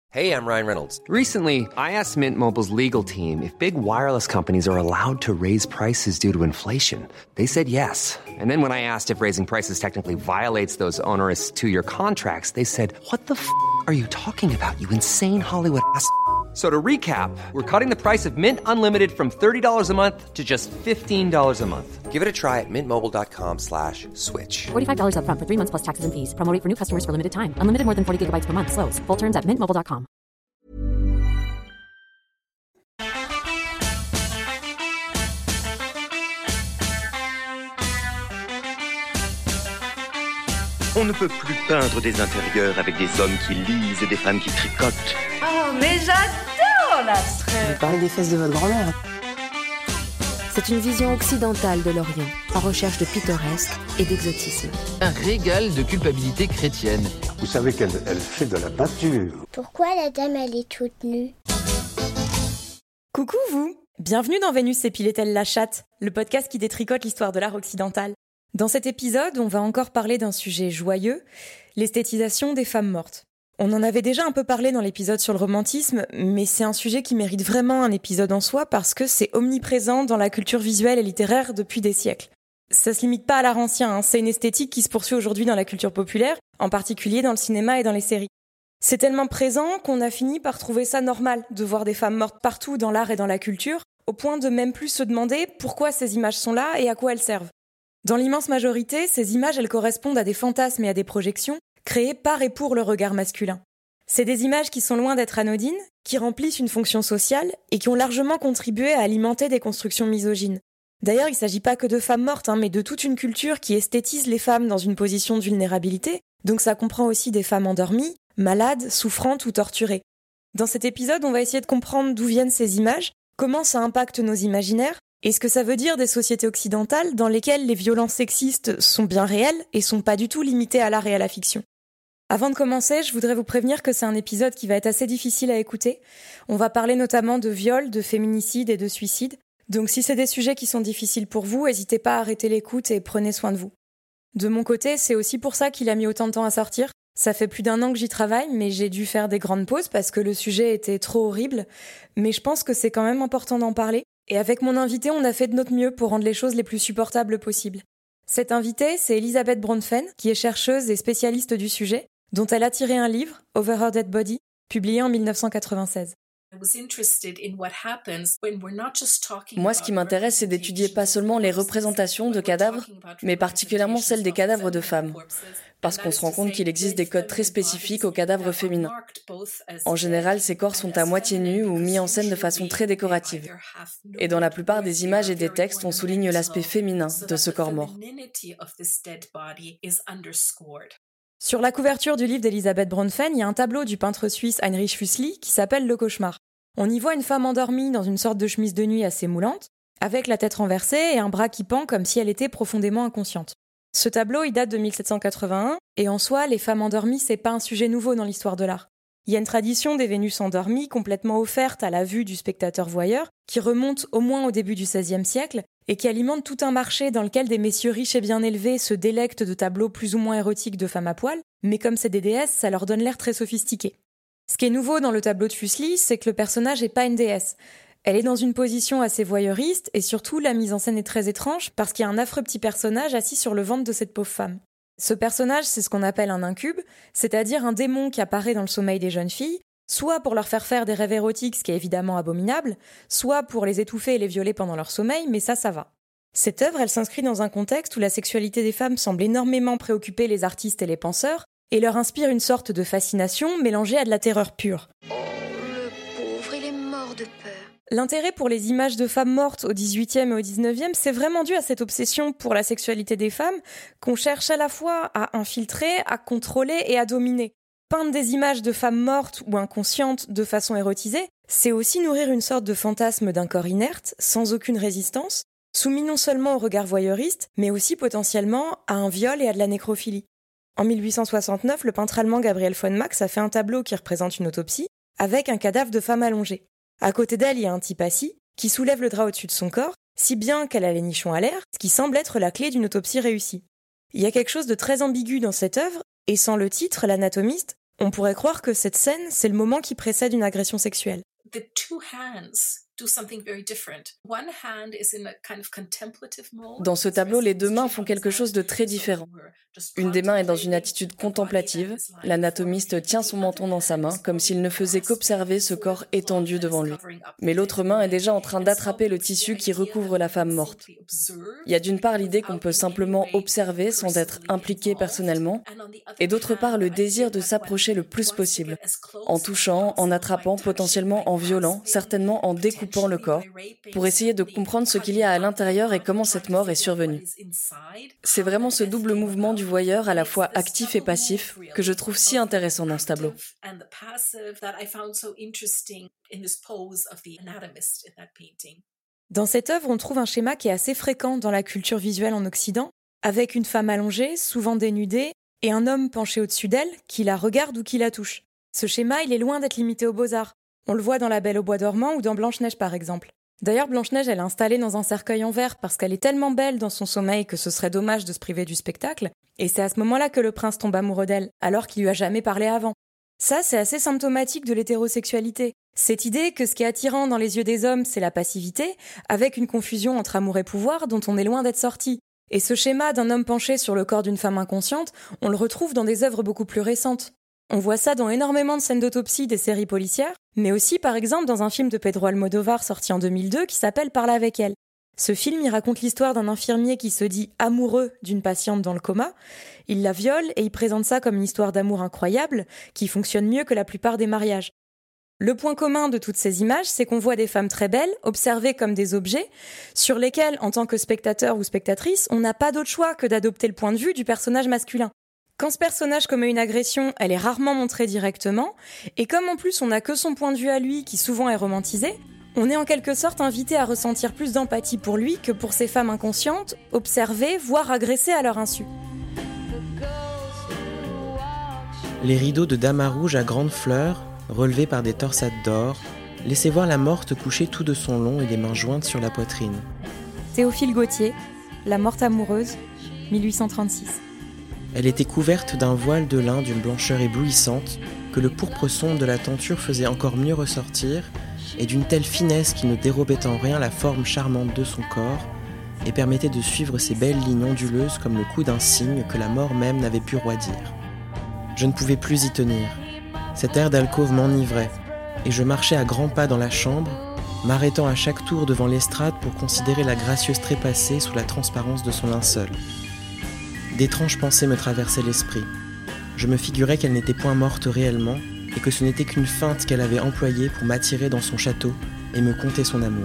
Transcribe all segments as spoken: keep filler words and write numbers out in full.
Hey, I'm Ryan Reynolds. Recently, I asked Mint Mobile's legal team if big wireless companies are allowed to raise prices due to inflation. They said yes. And then when I asked if raising prices technically violates those onerous two-year contracts, they said, what the f*** are you talking about, you insane Hollywood ass f- So to recap, we're cutting the price of Mint Unlimited from thirty dollars a month to just fifteen dollars a month. Give it a try at mintmobile.com slash switch. forty-five dollars up front for three months plus taxes and fees. Promo rate for new customers for limited time. Unlimited more than forty gigabytes per month. Slows full terms at mint mobile dot com. On ne peut plus peindre des intérieurs avec des hommes qui lisent et des femmes qui tricotent. Oh, mais j'adore l'abstrait. Vous parlez des fesses de votre grand-mère. C'est une vision occidentale de l'Orient, en recherche de pittoresque et d'exotisme. Un régal de culpabilité chrétienne. Vous savez qu'elle elle fait de la peinture. Pourquoi la dame, elle est toute nue ? Coucou vous! Bienvenue dans Vénus épilait-elle la chatte, le podcast qui détricote l'histoire de l'art occidental. Dans cet épisode, on va encore parler d'un sujet joyeux, l'esthétisation des femmes mortes. On en avait déjà un peu parlé dans l'épisode sur le romantisme, mais c'est un sujet qui mérite vraiment un épisode en soi parce que c'est omniprésent dans la culture visuelle et littéraire depuis des siècles. Ça se limite pas à l'art ancien, hein, c'est une esthétique qui se poursuit aujourd'hui dans la culture populaire, en particulier dans le cinéma et dans les séries. C'est tellement présent qu'on a fini par trouver ça normal de voir des femmes mortes partout dans l'art et dans la culture, au point de même plus se demander pourquoi ces images sont là et à quoi elles servent. Dans l'immense majorité, ces images, elles correspondent à des fantasmes et à des projections créées par et pour le regard masculin. C'est des images qui sont loin d'être anodines, qui remplissent une fonction sociale et qui ont largement contribué à alimenter des constructions misogynes. D'ailleurs, il ne s'agit pas que de femmes mortes, hein, mais de toute une culture qui esthétise les femmes dans une position de vulnérabilité, donc ça comprend aussi des femmes endormies, malades, souffrantes ou torturées. Dans cet épisode, on va essayer de comprendre d'où viennent ces images, comment ça impacte nos imaginaires, et ce que ça veut dire des sociétés occidentales dans lesquelles les violences sexistes sont bien réelles et sont pas du tout limitées à l'art et à la fiction. Avant de commencer, je voudrais vous prévenir que c'est un épisode qui va être assez difficile à écouter. On va parler notamment de viol, de féminicide et de suicide. Donc si c'est des sujets qui sont difficiles pour vous, n'hésitez pas à arrêter l'écoute et prenez soin de vous. De mon côté, c'est aussi pour ça qu'il a mis autant de temps à sortir. Ça fait plus d'un an que j'y travaille, mais j'ai dû faire des grandes pauses parce que le sujet était trop horrible. Mais je pense que c'est quand même important d'en parler. Et avec mon invité, on a fait de notre mieux pour rendre les choses les plus supportables possibles. Cette invitée, c'est Elisabeth Bronfen, qui est chercheuse et spécialiste du sujet, dont elle a tiré un livre, Over Her Dead Body, publié en dix-neuf cent quatre-vingt-seize. Moi, ce qui m'intéresse, c'est d'étudier pas seulement les représentations de cadavres, mais particulièrement celles des cadavres de femmes, parce qu'on se rend compte qu'il existe des codes très spécifiques aux cadavres féminins. En général, ces corps sont à moitié nus ou mis en scène de façon très décorative. Et dans la plupart des images et des textes, on souligne l'aspect féminin de ce corps mort. Sur la couverture du livre d'Elisabeth Bronfen, il y a un tableau du peintre suisse Heinrich Füssli qui s'appelle Le Cauchemar. On y voit une femme endormie dans une sorte de chemise de nuit assez moulante, avec la tête renversée et un bras qui pend comme si elle était profondément inconsciente. Ce tableau, il date de mille sept cent quatre-vingt-un, et en soi, les femmes endormies, c'est pas un sujet nouveau dans l'histoire de l'art. Il y a une tradition des Vénus endormies complètement offerte à la vue du spectateur voyeur, qui remonte au moins au début du seizième siècle, et qui alimente tout un marché dans lequel des messieurs riches et bien élevés se délectent de tableaux plus ou moins érotiques de femmes à poil, mais comme c'est des déesses, ça leur donne l'air très sophistiqué. Ce qui est nouveau dans le tableau de Füssli, c'est que le personnage n'est pas une déesse. Elle est dans une position assez voyeuriste, et surtout la mise en scène est très étrange, parce qu'il y a un affreux petit personnage assis sur le ventre de cette pauvre femme. Ce personnage, c'est ce qu'on appelle un incube, c'est-à-dire un démon qui apparaît dans le sommeil des jeunes filles, soit pour leur faire faire des rêves érotiques, ce qui est évidemment abominable, soit pour les étouffer et les violer pendant leur sommeil, mais ça, ça va. Cette œuvre, elle s'inscrit dans un contexte où la sexualité des femmes semble énormément préoccuper les artistes et les penseurs, et leur inspire une sorte de fascination mélangée à de la terreur pure. Oh, le pauvre, il est mort de peur. L'intérêt pour les images de femmes mortes au dix-huitième et au dix-neuvième, c'est vraiment dû à cette obsession pour la sexualité des femmes qu'on cherche à la fois à infiltrer, à contrôler et à dominer. Peindre des images de femmes mortes ou inconscientes de façon érotisée, c'est aussi nourrir une sorte de fantasme d'un corps inerte, sans aucune résistance, soumis non seulement au regard voyeuriste, mais aussi potentiellement à un viol et à de la nécrophilie. En mille huit cent soixante-neuf, le peintre allemand Gabriel von Max a fait un tableau qui représente une autopsie, avec un cadavre de femme allongée. À côté d'elle, il y a un type assis, qui soulève le drap au-dessus de son corps, si bien qu'elle a les nichons à l'air, ce qui semble être la clé d'une autopsie réussie. Il y a quelque chose de très ambigu dans cette œuvre, et sans le titre, l'anatomiste, On pourrait croire que cette scène, c'est le moment qui précède une agression sexuelle. The two hands do something very different. One hand is in a kind of contemplative mode. Dans ce tableau, les deux mains font quelque chose de très différent. Une des mains est dans une attitude contemplative. L'anatomiste tient son menton dans sa main, comme s'il ne faisait qu'observer ce corps étendu devant lui. Mais l'autre main est déjà en train d'attraper le tissu qui recouvre la femme morte. Il y a d'une part l'idée qu'on peut simplement observer sans être impliqué personnellement, et d'autre part le désir de s'approcher le plus possible, en touchant, en attrapant, potentiellement en violant, certainement en découpant le corps, pour essayer de comprendre ce qu'il y a à l'intérieur et comment cette mort est survenue. C'est vraiment ce double mouvement du voyeur, à la fois actif et passif, que je trouve si intéressant dans ce tableau. Dans cette œuvre, on trouve un schéma qui est assez fréquent dans la culture visuelle en Occident, avec une femme allongée, souvent dénudée, et un homme penché au-dessus d'elle, qui la regarde ou qui la touche. Ce schéma, il est loin d'être limité aux beaux-arts. On le voit dans La Belle au bois dormant ou dans Blanche-Neige par exemple. D'ailleurs, Blanche-Neige, elle est installée dans un cercueil en verre parce qu'elle est tellement belle dans son sommeil que ce serait dommage de se priver du spectacle, et c'est à ce moment-là que le prince tombe amoureux d'elle, alors qu'il lui a jamais parlé avant. Ça, c'est assez symptomatique de l'hétérosexualité. Cette idée que ce qui est attirant dans les yeux des hommes, c'est la passivité, avec une confusion entre amour et pouvoir dont on est loin d'être sorti. Et ce schéma d'un homme penché sur le corps d'une femme inconsciente, on le retrouve dans des œuvres beaucoup plus récentes. On voit ça dans énormément de scènes d'autopsie des séries policières, mais aussi par exemple dans un film de Pedro Almodóvar sorti en deux mille deux qui s'appelle Parle avec elle. Ce film, il raconte l'histoire d'un infirmier qui se dit amoureux d'une patiente dans le coma. Il la viole et il présente ça comme une histoire d'amour incroyable qui fonctionne mieux que la plupart des mariages. Le point commun de toutes ces images, c'est qu'on voit des femmes très belles, observées comme des objets, sur lesquels, en tant que spectateur ou spectatrice, on n'a pas d'autre choix que d'adopter le point de vue du personnage masculin. Quand ce personnage commet une agression, elle est rarement montrée directement, et comme en plus on n'a que son point de vue à lui qui souvent est romantisé, on est en quelque sorte invité à ressentir plus d'empathie pour lui que pour ces femmes inconscientes, observées, voire agressées à leur insu. Les rideaux de damas rouges à grandes fleurs, relevés par des torsades d'or, laissaient voir la morte couchée tout de son long et les mains jointes sur la poitrine. Théophile Gautier, La morte amoureuse, mille huit cent trente-six. Elle était couverte d'un voile de lin d'une blancheur éblouissante que le pourpre sombre de la tenture faisait encore mieux ressortir et d'une telle finesse qui ne dérobait en rien la forme charmante de son corps et permettait de suivre ses belles lignes onduleuses comme le coup d'un cygne que la mort même n'avait pu roidir. Je ne pouvais plus y tenir. Cet air d'alcôve m'enivrait et je marchais à grands pas dans la chambre, m'arrêtant à chaque tour devant l'estrade pour considérer la gracieuse trépassée sous la transparence de son linceul. D'étranges pensées me traversaient l'esprit. Je me figurais qu'elle n'était point morte réellement et que ce n'était qu'une feinte qu'elle avait employée pour m'attirer dans son château et me conter son amour.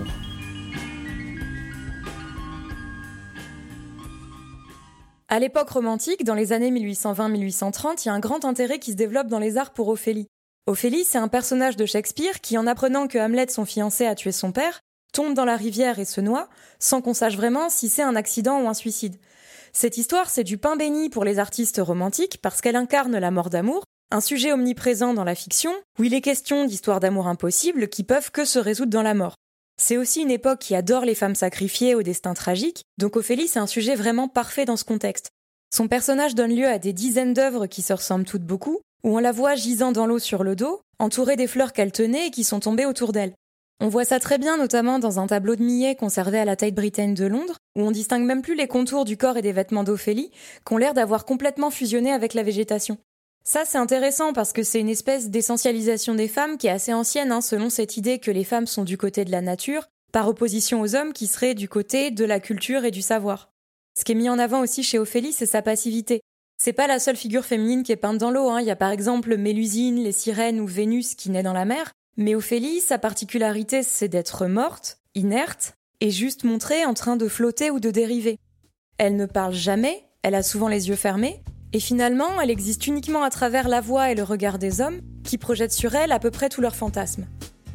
À l'époque romantique, dans les années mille huit cent vingt à mille huit cent trente, il y a un grand intérêt qui se développe dans les arts pour Ophélie. Ophélie, c'est un personnage de Shakespeare qui, en apprenant que Hamlet, son fiancé, a tué son père, tombe dans la rivière et se noie, sans qu'on sache vraiment si c'est un accident ou un suicide. Cette histoire, c'est du pain béni pour les artistes romantiques parce qu'elle incarne la mort d'amour, un sujet omniprésent dans la fiction, où il est question d'histoires d'amour impossibles qui peuvent que se résoudre dans la mort. C'est aussi une époque qui adore les femmes sacrifiées au destin tragique, donc Ophélie, c'est un sujet vraiment parfait dans ce contexte. Son personnage donne lieu à des dizaines d'œuvres qui se ressemblent toutes beaucoup, où on la voit gisant dans l'eau sur le dos, entourée des fleurs qu'elle tenait et qui sont tombées autour d'elle. On voit ça très bien notamment dans un tableau de Millet conservé à la Tate Britain de Londres, où on distingue même plus les contours du corps et des vêtements d'Ophélie, qui ont l'air d'avoir complètement fusionné avec la végétation. Ça, c'est intéressant parce que c'est une espèce d'essentialisation des femmes qui est assez ancienne, hein, selon cette idée que les femmes sont du côté de la nature, par opposition aux hommes qui seraient du côté de la culture et du savoir. Ce qui est mis en avant aussi chez Ophélie, c'est sa passivité. C'est pas la seule figure féminine qui est peinte dans l'eau, hein. Il y a par exemple Mélusine, les sirènes ou Vénus qui naît dans la mer. Mais Ophélie, sa particularité, c'est d'être morte, inerte, et juste montrée en train de flotter ou de dériver. Elle ne parle jamais, elle a souvent les yeux fermés, et finalement, elle existe uniquement à travers la voix et le regard des hommes, qui projettent sur elle à peu près tous leurs fantasmes.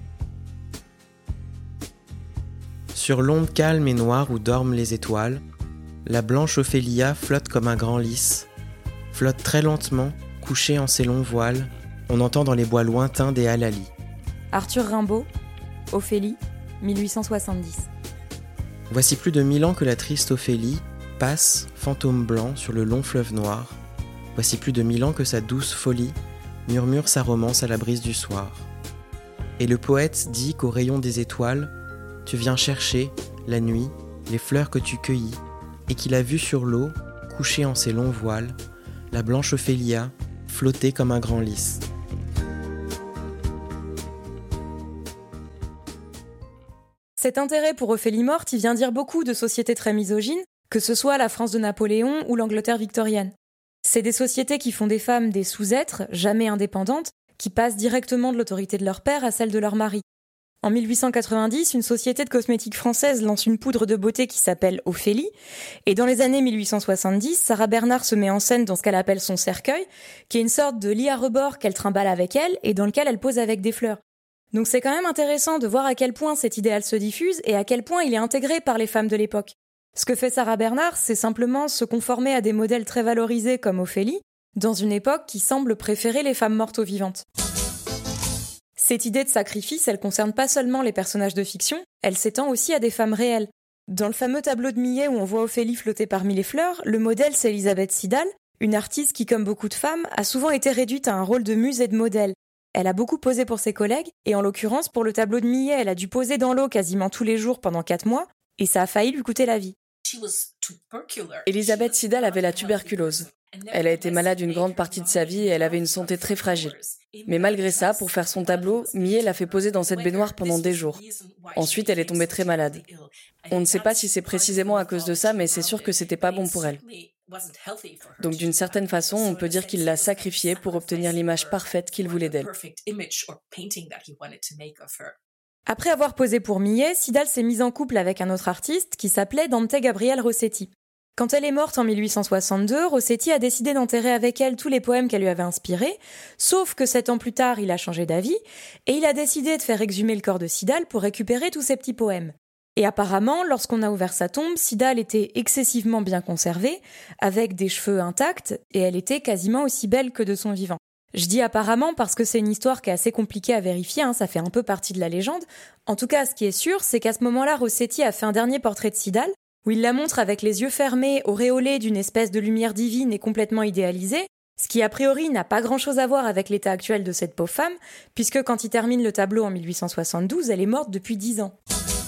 Sur l'onde calme et noire où dorment les étoiles, la blanche Ophélia flotte comme un grand lys, flotte très lentement, couchée en ses longs voiles, on entend dans les bois lointains des halalis. Arthur Rimbaud, Ophélie, mille huit cent soixante-dix. Voici plus de mille ans que la triste Ophélie passe, fantôme blanc, sur le long fleuve noir. Voici plus de mille ans que sa douce folie murmure sa romance à la brise du soir. Et le poète dit qu'au rayon des étoiles, tu viens chercher, la nuit, les fleurs que tu cueillis, et qu'il a vu sur l'eau, couchée en ses longs voiles, la blanche Ophélia flotter comme un grand lys. Cet intérêt pour Ophélie morte, il vient dire beaucoup de sociétés très misogynes, que ce soit la France de Napoléon ou l'Angleterre victorienne. C'est des sociétés qui font des femmes des sous-êtres, jamais indépendantes, qui passent directement de l'autorité de leur père à celle de leur mari. En mille huit cent quatre-vingt-dix, une société de cosmétiques française lance une poudre de beauté qui s'appelle Ophélie, et dans les années mille huit cent soixante-dix, Sarah Bernhardt se met en scène dans ce qu'elle appelle son cercueil, qui est une sorte de lit à rebord qu'elle trimballe avec elle et dans lequel elle pose avec des fleurs. Donc c'est quand même intéressant de voir à quel point cet idéal se diffuse et à quel point il est intégré par les femmes de l'époque. Ce que fait Sarah Bernhardt, c'est simplement se conformer à des modèles très valorisés comme Ophélie, dans une époque qui semble préférer les femmes mortes aux vivantes. Cette idée de sacrifice, elle concerne pas seulement les personnages de fiction, elle s'étend aussi à des femmes réelles. Dans le fameux tableau de Millet où on voit Ophélie flotter parmi les fleurs, le modèle c'est Elisabeth Siddal, une artiste qui, comme beaucoup de femmes, a souvent été réduite à un rôle de muse et de modèle. Elle a beaucoup posé pour ses collègues, et en l'occurrence, pour le tableau de Millet, elle a dû poser dans l'eau quasiment tous les jours pendant quatre mois, et ça a failli lui coûter la vie. Elisabeth Siddal avait la tuberculose. Elle a été malade une grande partie de sa vie et elle avait une santé très fragile. Mais malgré ça, pour faire son tableau, Millet l'a fait poser dans cette baignoire pendant des jours. Ensuite, elle est tombée très malade. On ne sait pas si c'est précisément à cause de ça, mais c'est sûr que c'était pas bon pour elle. Donc d'une certaine façon, on peut dire qu'il l'a sacrifiée pour obtenir l'image parfaite qu'il voulait d'elle. Après avoir posé pour Millet, Siddal s'est mise en couple avec un autre artiste qui s'appelait Dante Gabriel Rossetti. Quand elle est morte en mille huit cent soixante-deux, Rossetti a décidé d'enterrer avec elle tous les poèmes qu'elle lui avait inspirés, sauf que sept ans plus tard, il a changé d'avis, et il a décidé de faire exhumer le corps de Siddal pour récupérer tous ses petits poèmes. Et apparemment, lorsqu'on a ouvert sa tombe, Siddal était excessivement bien conservée, avec des cheveux intacts, et elle était quasiment aussi belle que de son vivant. Je dis apparemment parce que c'est une histoire qui est assez compliquée à vérifier, hein, ça fait un peu partie de la légende. En tout cas, ce qui est sûr, c'est qu'à ce moment-là, Rossetti a fait un dernier portrait de Siddal, où il la montre avec les yeux fermés, auréolée d'une espèce de lumière divine et complètement idéalisée, ce qui a priori n'a pas grand-chose à voir avec l'état actuel de cette pauvre femme, puisque quand il termine le tableau en mille huit cent soixante-douze, elle est morte depuis dix ans.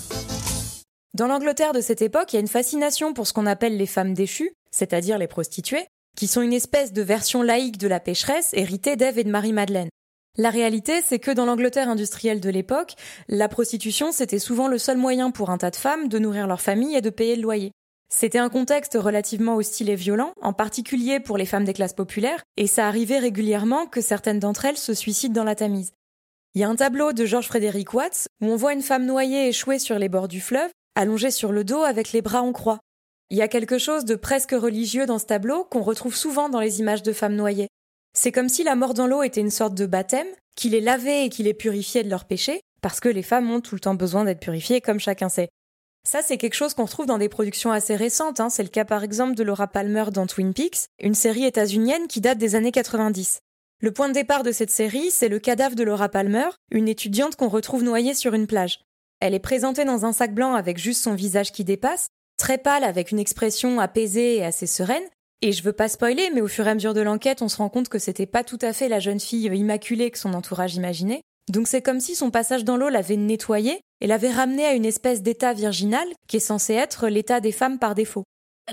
Dans l'Angleterre de cette époque, il y a une fascination pour ce qu'on appelle les femmes déchues, c'est-à-dire les prostituées, qui sont une espèce de version laïque de la pécheresse héritée d'Ève et de Marie-Madeleine. La réalité, c'est que dans l'Angleterre industrielle de l'époque, la prostitution, c'était souvent le seul moyen pour un tas de femmes de nourrir leur famille et de payer le loyer. C'était un contexte relativement hostile et violent, en particulier pour les femmes des classes populaires, et ça arrivait régulièrement que certaines d'entre elles se suicident dans la Tamise. Il y a un tableau de George Frederick Watts où on voit une femme noyée échouée sur les bords du fleuve, allongée sur le dos avec les bras en croix. Il y a quelque chose de presque religieux dans ce tableau qu'on retrouve souvent dans les images de femmes noyées. C'est comme si la mort dans l'eau était une sorte de baptême, qui les lavait et qui les purifiait de leurs péchés, parce que les femmes ont tout le temps besoin d'être purifiées, comme chacun sait. Ça, c'est quelque chose qu'on retrouve dans des productions assez récentes, hein. C'est le cas par exemple de Laura Palmer dans Twin Peaks, une série états-unienne qui date des années quatre-vingt-dix. Le point de départ de cette série, c'est le cadavre de Laura Palmer, une étudiante qu'on retrouve noyée sur une plage. Elle est présentée dans un sac blanc avec juste son visage qui dépasse, très pâle avec une expression apaisée et assez sereine. Et je veux pas spoiler, mais au fur et à mesure de l'enquête, on se rend compte que c'était pas tout à fait la jeune fille immaculée que son entourage imaginait. Donc c'est comme si son passage dans l'eau l'avait nettoyée et l'avait ramenée à une espèce d'état virginal qui est censé être l'état des femmes par défaut.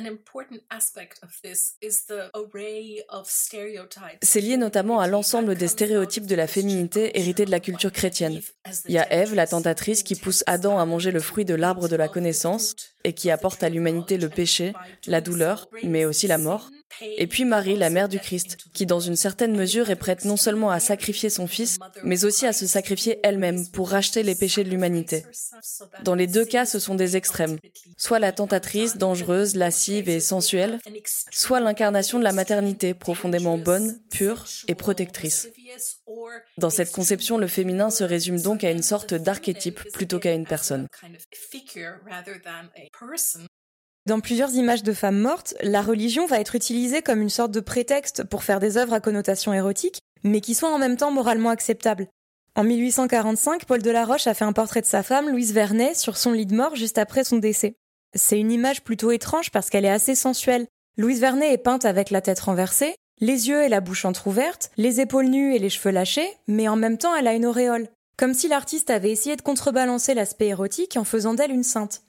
C'est lié notamment à l'ensemble des stéréotypes de la féminité hérités de la culture chrétienne. Il y a Ève, la tentatrice, qui pousse Adam à manger le fruit de l'arbre de la connaissance et qui apporte à l'humanité le péché, la douleur, mais aussi la mort. Et puis Marie, la mère du Christ, qui dans une certaine mesure est prête non seulement à sacrifier son fils, mais aussi à se sacrifier elle-même pour racheter les péchés de l'humanité. Dans les deux cas, ce sont des extrêmes. Soit la tentatrice, dangereuse, lascive et sensuelle, soit l'incarnation de la maternité, profondément bonne, pure et protectrice. Dans cette conception, le féminin se résume donc à une sorte d'archétype plutôt qu'à une personne. Dans plusieurs images de femmes mortes, la religion va être utilisée comme une sorte de prétexte pour faire des œuvres à connotation érotique, mais qui soient en même temps moralement acceptables. En mille huit cent quarante-cinq, Paul Delaroche a fait un portrait de sa femme, Louise Vernet, sur son lit de mort juste après son décès. C'est une image plutôt étrange parce qu'elle est assez sensuelle. Louise Vernet est peinte avec la tête renversée, Les yeux et la bouche entr'ouvertes, les épaules nues et les cheveux lâchés, mais en même temps elle a une auréole. Comme si l'artiste avait essayé de contrebalancer l'aspect érotique en faisant d'elle une sainte.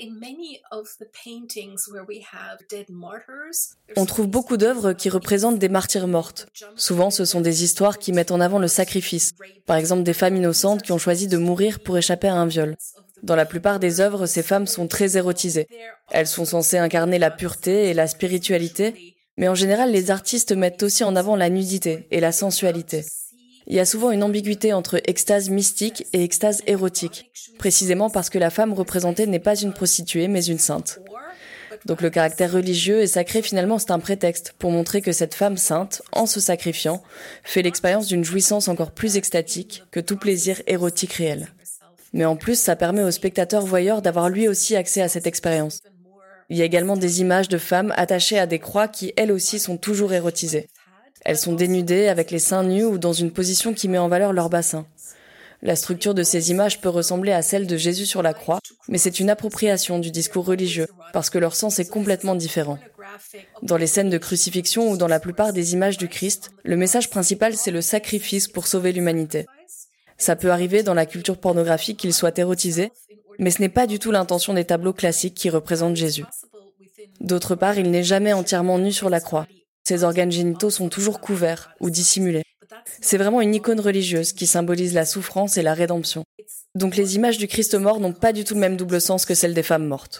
On trouve beaucoup d'œuvres qui représentent des martyrs mortes. Souvent, ce sont des histoires qui mettent en avant le sacrifice. Par exemple, des femmes innocentes qui ont choisi de mourir pour échapper à un viol. Dans la plupart des œuvres, ces femmes sont très érotisées. Elles sont censées incarner la pureté et la spiritualité, mais en général, les artistes mettent aussi en avant la nudité et la sensualité. Il y a souvent une ambiguïté entre extase mystique et extase érotique, précisément parce que la femme représentée n'est pas une prostituée, mais une sainte. Donc le caractère religieux et sacré, finalement, c'est un prétexte pour montrer que cette femme sainte, en se sacrifiant, fait l'expérience d'une jouissance encore plus extatique que tout plaisir érotique réel. Mais en plus, ça permet au spectateur voyeur d'avoir lui aussi accès à cette expérience. Il y a également des images de femmes attachées à des croix qui, elles aussi, sont toujours érotisées. Elles sont dénudées, avec les seins nus ou dans une position qui met en valeur leur bassin. La structure de ces images peut ressembler à celle de Jésus sur la croix, mais c'est une appropriation du discours religieux, parce que leur sens est complètement différent. Dans les scènes de crucifixion ou dans la plupart des images du Christ, le message principal c'est le sacrifice pour sauver l'humanité. Ça peut arriver dans la culture pornographique qu'il soit érotisé, mais ce n'est pas du tout l'intention des tableaux classiques qui représentent Jésus. D'autre part, il n'est jamais entièrement nu sur la croix. Ses organes génitaux sont toujours couverts ou dissimulés. C'est vraiment une icône religieuse qui symbolise la souffrance et la rédemption. Donc les images du Christ mort n'ont pas du tout le même double sens que celles des femmes mortes.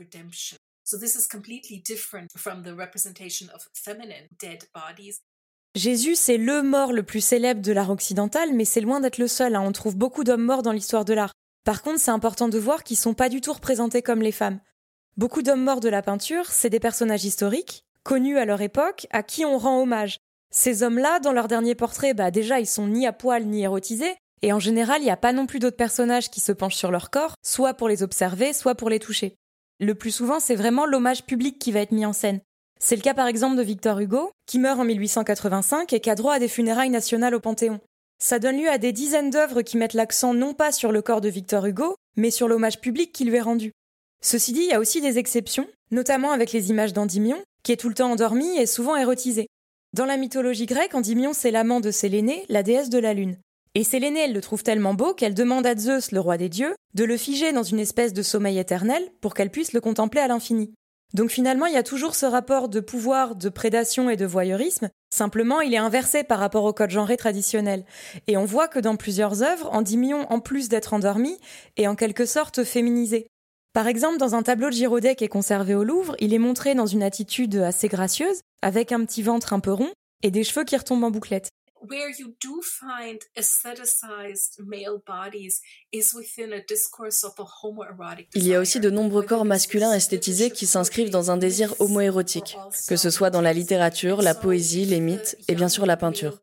Jésus, c'est le mort le plus célèbre de l'art occidental, mais c'est loin d'être le seul. Hein. On trouve beaucoup d'hommes morts dans l'histoire de l'art. Par contre, c'est important de voir qu'ils ne sont pas du tout représentés comme les femmes. Beaucoup d'hommes morts de la peinture, c'est des personnages historiques, connus à leur époque, à qui on rend hommage. Ces hommes-là, dans leur dernier portrait, bah déjà, ils sont ni à poil ni érotisés, et en général, il n'y a pas non plus d'autres personnages qui se penchent sur leur corps, soit pour les observer, soit pour les toucher. Le plus souvent, c'est vraiment l'hommage public qui va être mis en scène. C'est le cas par exemple de Victor Hugo, qui meurt en mille huit cent quatre-vingt-cinq et qui a droit à des funérailles nationales au Panthéon. Ça donne lieu à des dizaines d'œuvres qui mettent l'accent non pas sur le corps de Victor Hugo, mais sur l'hommage public qui lui est rendu. Ceci dit, il y a aussi des exceptions, notamment avec les images d'Endymion, qui est tout le temps endormi et souvent érotisé. Dans la mythologie grecque, Endymion, c'est l'amant de Sélénée, la déesse de la lune. Et Sélénée, elle le trouve tellement beau qu'elle demande à Zeus, le roi des dieux, de le figer dans une espèce de sommeil éternel pour qu'elle puisse le contempler à l'infini. Donc finalement, il y a toujours ce rapport de pouvoir, de prédation et de voyeurisme, simplement il est inversé par rapport au code genré traditionnel. Et on voit que dans plusieurs œuvres, Endymion, en plus d'être endormi, est en quelque sorte féminisé. Par exemple, dans un tableau de Girodet qui est conservé au Louvre, il est montré dans une attitude assez gracieuse, avec un petit ventre un peu rond et des cheveux qui retombent en bouclettes. Where you do find aestheticized male bodies is within a discourse of a homoerotic desire. Il y a aussi de nombreux corps masculins esthétisés qui s'inscrivent dans un désir homoérotique, que ce soit dans la littérature, la poésie, les mythes et bien sûr la peinture.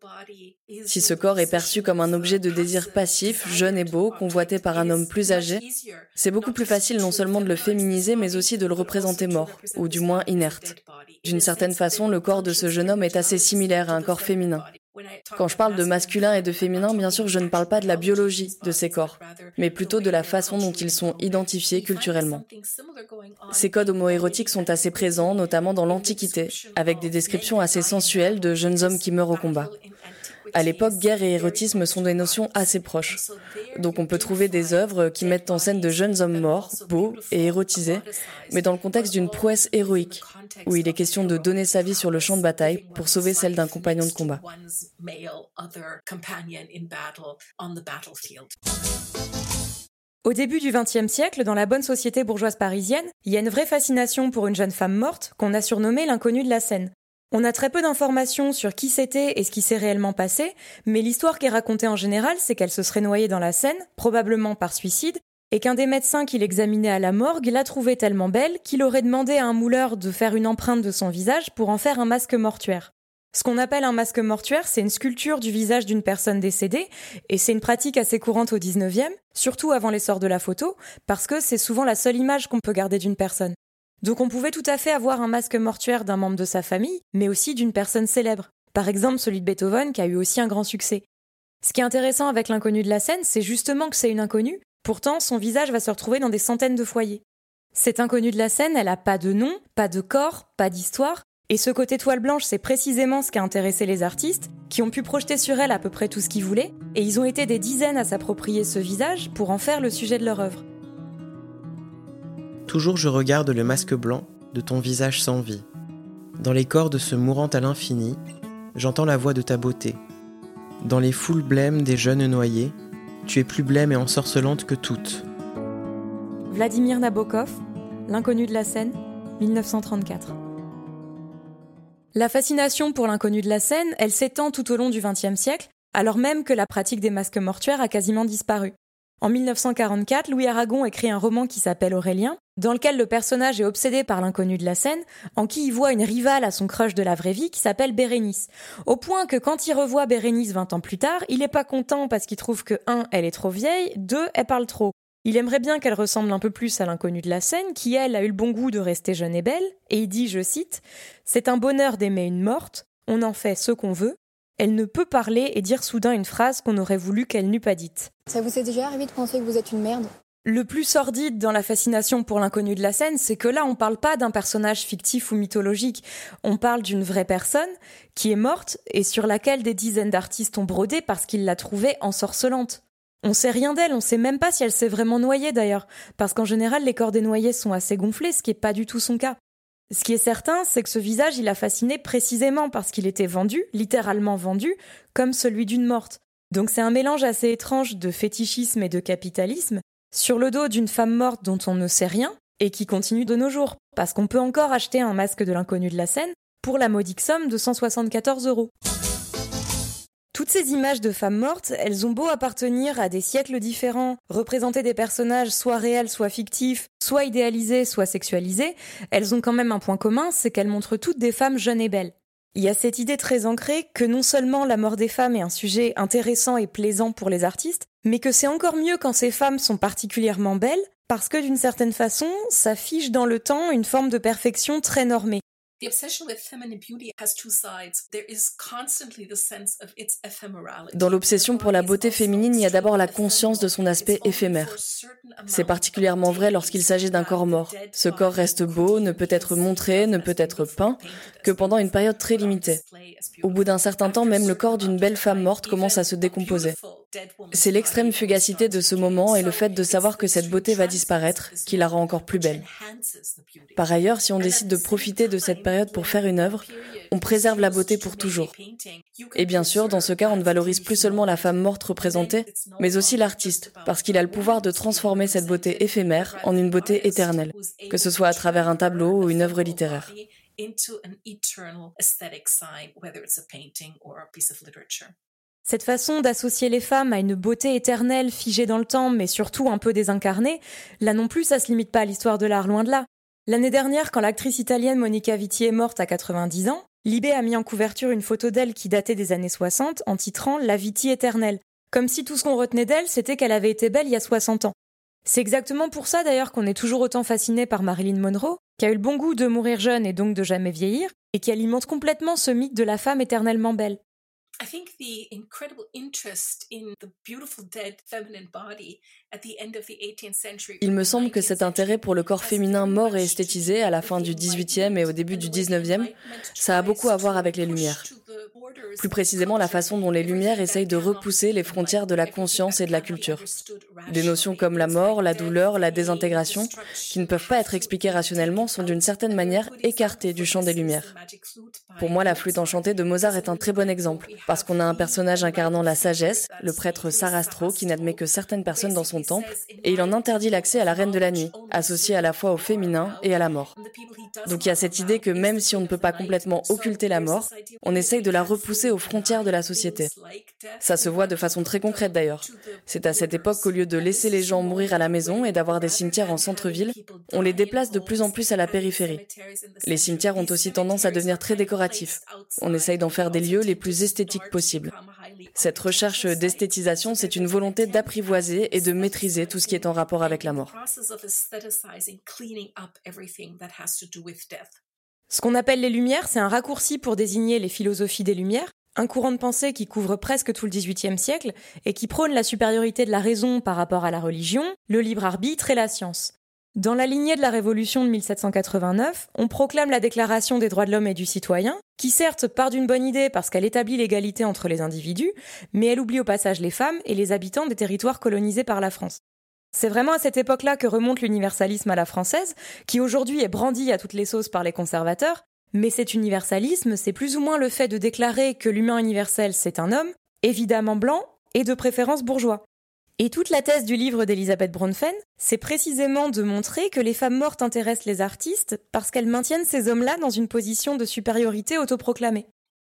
Si ce corps est perçu comme un objet de désir passif, jeune et beau, convoité par un homme plus âgé, c'est beaucoup plus facile non seulement de le féminiser, mais aussi de le représenter mort, ou du moins inerte. D'une certaine façon, le corps de ce jeune homme est assez similaire à un corps féminin. Quand je parle de masculin et de féminin, bien sûr, je ne parle pas de la biologie de ces corps, mais plutôt de la façon dont ils sont identifiés culturellement. Ces codes homoérotiques sont assez présents, notamment dans l'Antiquité, avec des descriptions assez sensuelles de jeunes hommes qui meurent au combat. À l'époque, guerre et érotisme sont des notions assez proches. Donc on peut trouver des œuvres qui mettent en scène de jeunes hommes morts, beaux et érotisés, mais dans le contexte d'une prouesse héroïque, où il est question de donner sa vie sur le champ de bataille pour sauver celle d'un compagnon de combat. Au début du vingtième siècle, dans la bonne société bourgeoise parisienne, il y a une vraie fascination pour une jeune femme morte qu'on a surnommée l'inconnue de la scène. On a très peu d'informations sur qui c'était et ce qui s'est réellement passé, mais l'histoire qui est racontée en général, c'est qu'elle se serait noyée dans la Seine, probablement par suicide, et qu'un des médecins qui l'examinait à la morgue l'a trouvée tellement belle qu'il aurait demandé à un mouleur de faire une empreinte de son visage pour en faire un masque mortuaire. Ce qu'on appelle un masque mortuaire, c'est une sculpture du visage d'une personne décédée, et c'est une pratique assez courante au dix-neuvième, surtout avant l'essor de la photo, parce que c'est souvent la seule image qu'on peut garder d'une personne. Donc on pouvait tout à fait avoir un masque mortuaire d'un membre de sa famille, mais aussi d'une personne célèbre. Par exemple celui de Beethoven qui a eu aussi un grand succès. Ce qui est intéressant avec l'inconnue de la scène, c'est justement que c'est une inconnue, pourtant son visage va se retrouver dans des centaines de foyers. Cette inconnue de la scène, elle n'a pas de nom, pas de corps, pas d'histoire, Et ce côté toile blanche, c'est précisément ce qui a intéressé les artistes, qui ont pu projeter sur elle à peu près tout ce qu'ils voulaient, et ils ont été des dizaines à s'approprier ce visage pour en faire le sujet de leur œuvre. Toujours je regarde le masque blanc de ton visage sans vie. Dans les cordes se mourant à l'infini, j'entends la voix de ta beauté. Dans les foules blêmes des jeunes noyés, tu es plus blême et ensorcelante que toutes. Vladimir Nabokov, L'inconnu de la scène, dix-neuf cent trente-quatre. La fascination pour l'inconnu de la scène, elle s'étend tout au long du vingtième siècle, alors même que la pratique des masques mortuaires a quasiment disparu. En dix-neuf cent quarante-quatre, Louis Aragon écrit un roman qui s'appelle Aurélien, dans lequel le personnage est obsédé par l'inconnu de la scène, en qui il voit une rivale à son crush de la vraie vie qui s'appelle Bérénice. Au point que quand il revoit Bérénice vingt ans plus tard, il est pas content parce qu'il trouve que un, elle est trop vieille, deux, elle parle trop. Il aimerait bien qu'elle ressemble un peu plus à l'inconnue de la scène, qui elle a eu le bon goût de rester jeune et belle, et il dit, je cite, « C'est un bonheur d'aimer une morte, on en fait ce qu'on veut, elle ne peut parler et dire soudain une phrase qu'on aurait voulu qu'elle n'eût pas dite. » Ça vous est déjà arrivé de penser que vous êtes une merde ? Le plus sordide dans la fascination pour l'inconnu de la scène, c'est que là, on parle pas d'un personnage fictif ou mythologique. On parle d'une vraie personne qui est morte et sur laquelle des dizaines d'artistes ont brodé parce qu'ils la trouvaient ensorcelante. On sait rien d'elle, on sait même pas si elle s'est vraiment noyée d'ailleurs, parce qu'en général, les corps des noyés sont assez gonflés, ce qui est pas du tout son cas. Ce qui est certain, c'est que ce visage, il a fasciné précisément parce qu'il était vendu, littéralement vendu, comme celui d'une morte. Donc c'est un mélange assez étrange de fétichisme et de capitalisme, sur le dos d'une femme morte dont on ne sait rien, et qui continue de nos jours, parce qu'on peut encore acheter un masque de l'inconnu de la scène pour la modique somme de cent soixante-quatorze euros. Toutes ces images de femmes mortes, elles ont beau appartenir à des siècles différents, représenter des personnages soit réels, soit fictifs, soit idéalisés, soit sexualisés, elles ont quand même un point commun, c'est qu'elles montrent toutes des femmes jeunes et belles. Il y a cette idée très ancrée que non seulement la mort des femmes est un sujet intéressant et plaisant pour les artistes, mais que c'est encore mieux quand ces femmes sont particulièrement belles, parce que d'une certaine façon, ça fige dans le temps une forme de perfection très normée. The obsession with feminine beauty has two sides. There is constantly the sense of its ephemerality. Dans l'obsession pour la beauté féminine, il y a d'abord la conscience de son aspect éphémère. C'est particulièrement vrai lorsqu'il s'agit d'un corps mort. Ce corps reste beau, ne peut être montré, ne peut être peint que pendant une période très limitée. Au bout d'un certain temps, même le corps d'une belle femme morte commence à se décomposer. C'est l'extrême fugacité de ce moment et le fait de savoir que cette beauté va disparaître qui la rend encore plus belle. Par ailleurs, si on décide de profiter de cette période pour faire une œuvre, on préserve la beauté pour toujours. Et bien sûr, dans ce cas, on ne valorise plus seulement la femme morte représentée, mais aussi l'artiste, parce qu'il a le pouvoir de transformer cette beauté éphémère en une beauté éternelle, que ce soit à travers un tableau ou une œuvre littéraire. Cette façon d'associer les femmes à une beauté éternelle figée dans le temps, mais surtout un peu désincarnée, là non plus ça se limite pas à l'histoire de l'art, loin de là. L'année dernière, quand l'actrice italienne Monica Vitti est morte à quatre-vingt-dix ans, Libé a mis en couverture une photo d'elle qui datait des années soixante en titrant « La Vitti éternelle », comme si tout ce qu'on retenait d'elle, c'était qu'elle avait été belle il y a soixante ans. C'est exactement pour ça d'ailleurs qu'on est toujours autant fasciné par Marilyn Monroe, qui a eu le bon goût de mourir jeune et donc de jamais vieillir, et qui alimente complètement ce mythe de la femme éternellement belle. I think the incredible interest in the beautiful dead feminine body at the end of the eighteenth century. Il me semble que cet intérêt pour le corps féminin mort et esthétisé à la fin du dix-huitième et au début du dix-neuvième, ça a beaucoup à voir avec les Lumières. Plus précisément la façon dont les Lumières essayent de repousser les frontières de la conscience et de la culture. Des notions comme la mort, la douleur, la désintégration, qui ne peuvent pas être expliquées rationnellement, sont d'une certaine manière écartées du champ des Lumières. Pour moi, la flûte enchantée de Mozart est un très bon exemple, parce qu'on a un personnage incarnant la sagesse, le prêtre Sarastro, qui n'admet que certaines personnes dans son temple, et il en interdit l'accès à la reine de la nuit, associée à la fois au féminin et à la mort. Donc il y a cette idée que même si on ne peut pas complètement occulter la mort, on essaye de la repousser aux frontières de la société. Ça se voit de façon très concrète d'ailleurs. C'est à cette époque qu'au lieu de laisser les gens mourir à la maison et d'avoir des cimetières en centre-ville, on les déplace de plus en plus à la périphérie. Les cimetières ont aussi tendance à devenir très décoratifs. On essaye d'en faire des lieux les plus esthétiques possibles. Cette recherche d'esthétisation, c'est une volonté d'apprivoiser et de maîtriser tout ce qui est en rapport avec la mort. Ce qu'on appelle les Lumières, c'est un raccourci pour désigner les philosophies des Lumières, un courant de pensée qui couvre presque tout le dix-huitième siècle et qui prône la supériorité de la raison par rapport à la religion, le libre arbitre et la science. Dans la lignée de la Révolution de mille sept cent quatre-vingt-neuf, on proclame la Déclaration des droits de l'homme et du citoyen, qui certes part d'une bonne idée parce qu'elle établit l'égalité entre les individus, mais elle oublie au passage les femmes et les habitants des territoires colonisés par la France. C'est vraiment à cette époque-là que remonte l'universalisme à la française, qui aujourd'hui est brandi à toutes les sauces par les conservateurs, mais cet universalisme, c'est plus ou moins le fait de déclarer que l'humain universel, c'est un homme, évidemment blanc et de préférence bourgeois. Et toute la thèse du livre d'Elisabeth Bronfen, c'est précisément de montrer que les femmes mortes intéressent les artistes parce qu'elles maintiennent ces hommes-là dans une position de supériorité autoproclamée.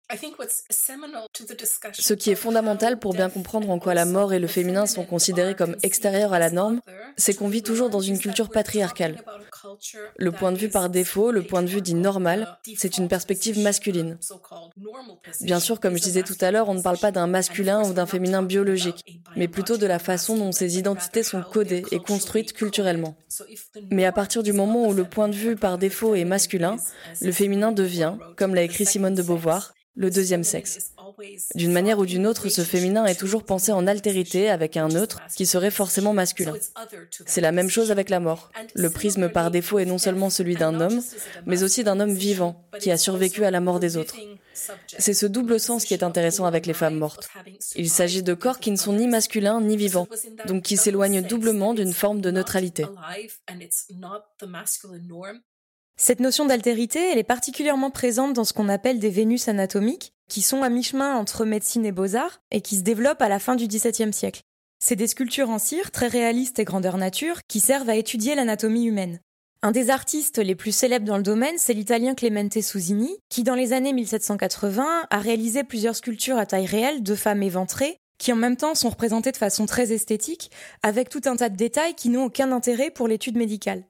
Ce qui est fondamental pour bien comprendre en quoi la mort et le féminin sont considérés comme extérieurs à la norme, c'est qu'on vit toujours dans une culture patriarcale. Le point de vue par défaut, le point de vue dit normal, c'est une perspective masculine. Bien sûr, comme je disais tout à l'heure, on ne parle pas d'un masculin ou d'un féminin biologique, mais plutôt de la façon dont ces identités sont codées et construites culturellement. Mais à partir du moment où le point de vue par défaut est masculin, le féminin devient, comme l'a écrit Simone de Beauvoir, le deuxième sexe. D'une manière ou d'une autre, ce féminin est toujours pensé en altérité avec un neutre qui serait forcément masculin. C'est la même chose avec la mort. Le prisme par défaut est non seulement celui d'un homme, mais aussi d'un homme vivant qui a survécu à la mort des autres. C'est ce double sens qui est intéressant avec les femmes mortes. Il s'agit de corps qui ne sont ni masculins ni vivants, donc qui s'éloignent doublement d'une forme de neutralité. Cette notion d'altérité, elle est particulièrement présente dans ce qu'on appelle des Vénus anatomiques, qui sont à mi-chemin entre médecine et beaux-arts, et qui se développent à la fin du dix-septième siècle. C'est des sculptures en cire, très réalistes et grandeur nature, qui servent à étudier l'anatomie humaine. Un des artistes les plus célèbres dans le domaine, c'est l'italien Clemente Susini, qui dans les années mille sept cent quatre-vingts a réalisé plusieurs sculptures à taille réelle de femmes éventrées, qui en même temps sont représentées de façon très esthétique, avec tout un tas de détails qui n'ont aucun intérêt pour l'étude médicale.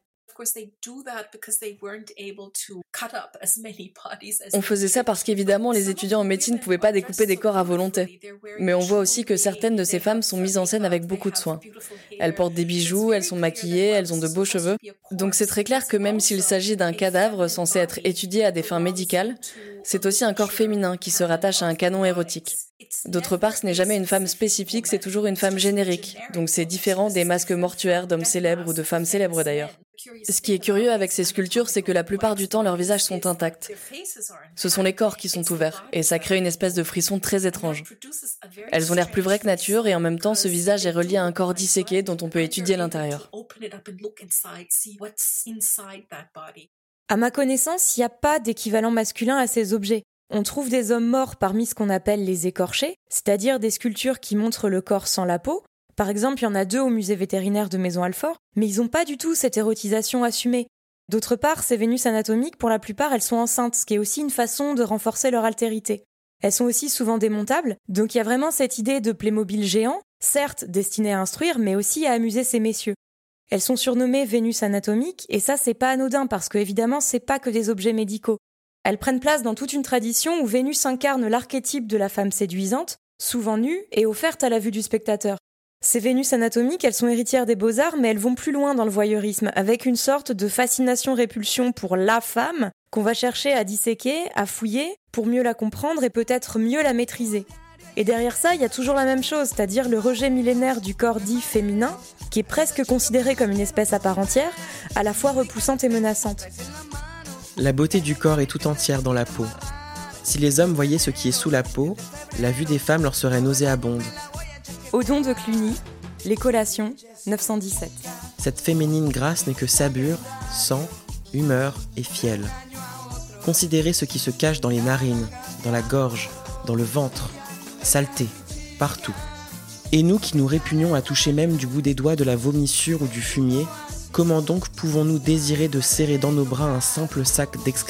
On faisait ça parce qu'évidemment les étudiants en médecine ne pouvaient pas découper des corps à volonté. Mais on voit aussi que certaines de ces femmes sont mises en scène avec beaucoup de soin. Elles portent des bijoux, elles sont maquillées, elles ont de beaux cheveux. Donc c'est très clair que même s'il s'agit d'un cadavre censé être étudié à des fins médicales, c'est aussi un corps féminin qui se rattache à un canon érotique. D'autre part, ce n'est jamais une femme spécifique, c'est toujours une femme générique. Donc c'est différent des masques mortuaires d'hommes célèbres ou de femmes célèbres d'ailleurs. Ce qui est curieux avec ces sculptures, c'est que la plupart du temps, leurs visages sont intacts. Ce sont les corps qui sont ouverts, et ça crée une espèce de frisson très étrange. Elles ont l'air plus vraies que nature, et en même temps, ce visage est relié à un corps disséqué dont on peut étudier l'intérieur. À ma connaissance, il n'y a pas d'équivalent masculin à ces objets. On trouve des hommes morts parmi ce qu'on appelle les écorchés, c'est-à-dire des sculptures qui montrent le corps sans la peau. Par exemple, il y en a deux au musée vétérinaire de Maison-Alfort, mais ils n'ont pas du tout cette érotisation assumée. D'autre part, ces Vénus anatomiques, pour la plupart, elles sont enceintes, ce qui est aussi une façon de renforcer leur altérité. Elles sont aussi souvent démontables, donc il y a vraiment cette idée de Playmobil géant, certes destiné à instruire, mais aussi à amuser ces messieurs. Elles sont surnommées Vénus anatomiques, et ça c'est pas anodin, parce que évidemment c'est pas que des objets médicaux. Elles prennent place dans toute une tradition où Vénus incarne l'archétype de la femme séduisante, souvent nue et offerte à la vue du spectateur. Ces Vénus anatomiques, elles sont héritières des beaux-arts, mais elles vont plus loin dans le voyeurisme, avec une sorte de fascination-répulsion pour la femme, qu'on va chercher à disséquer, à fouiller, pour mieux la comprendre et peut-être mieux la maîtriser. Et derrière ça, il y a toujours la même chose, c'est-à-dire le rejet millénaire du corps dit féminin, qui est presque considéré comme une espèce à part entière, à la fois repoussante et menaçante. La beauté du corps est tout entière dans la peau. Si les hommes voyaient ce qui est sous la peau, la vue des femmes leur serait nauséabonde. Odon de Cluny, Les Collations, neuf cent dix-sept. Cette féminine grâce n'est que sabure, sang, humeur et fiel. Considérez ce qui se cache dans les narines, dans la gorge, dans le ventre, saleté, partout. Et nous qui nous répugnons à toucher même du bout des doigts de la vomissure ou du fumier, comment donc pouvons-nous désirer de serrer dans nos bras un simple sac d'excréments ?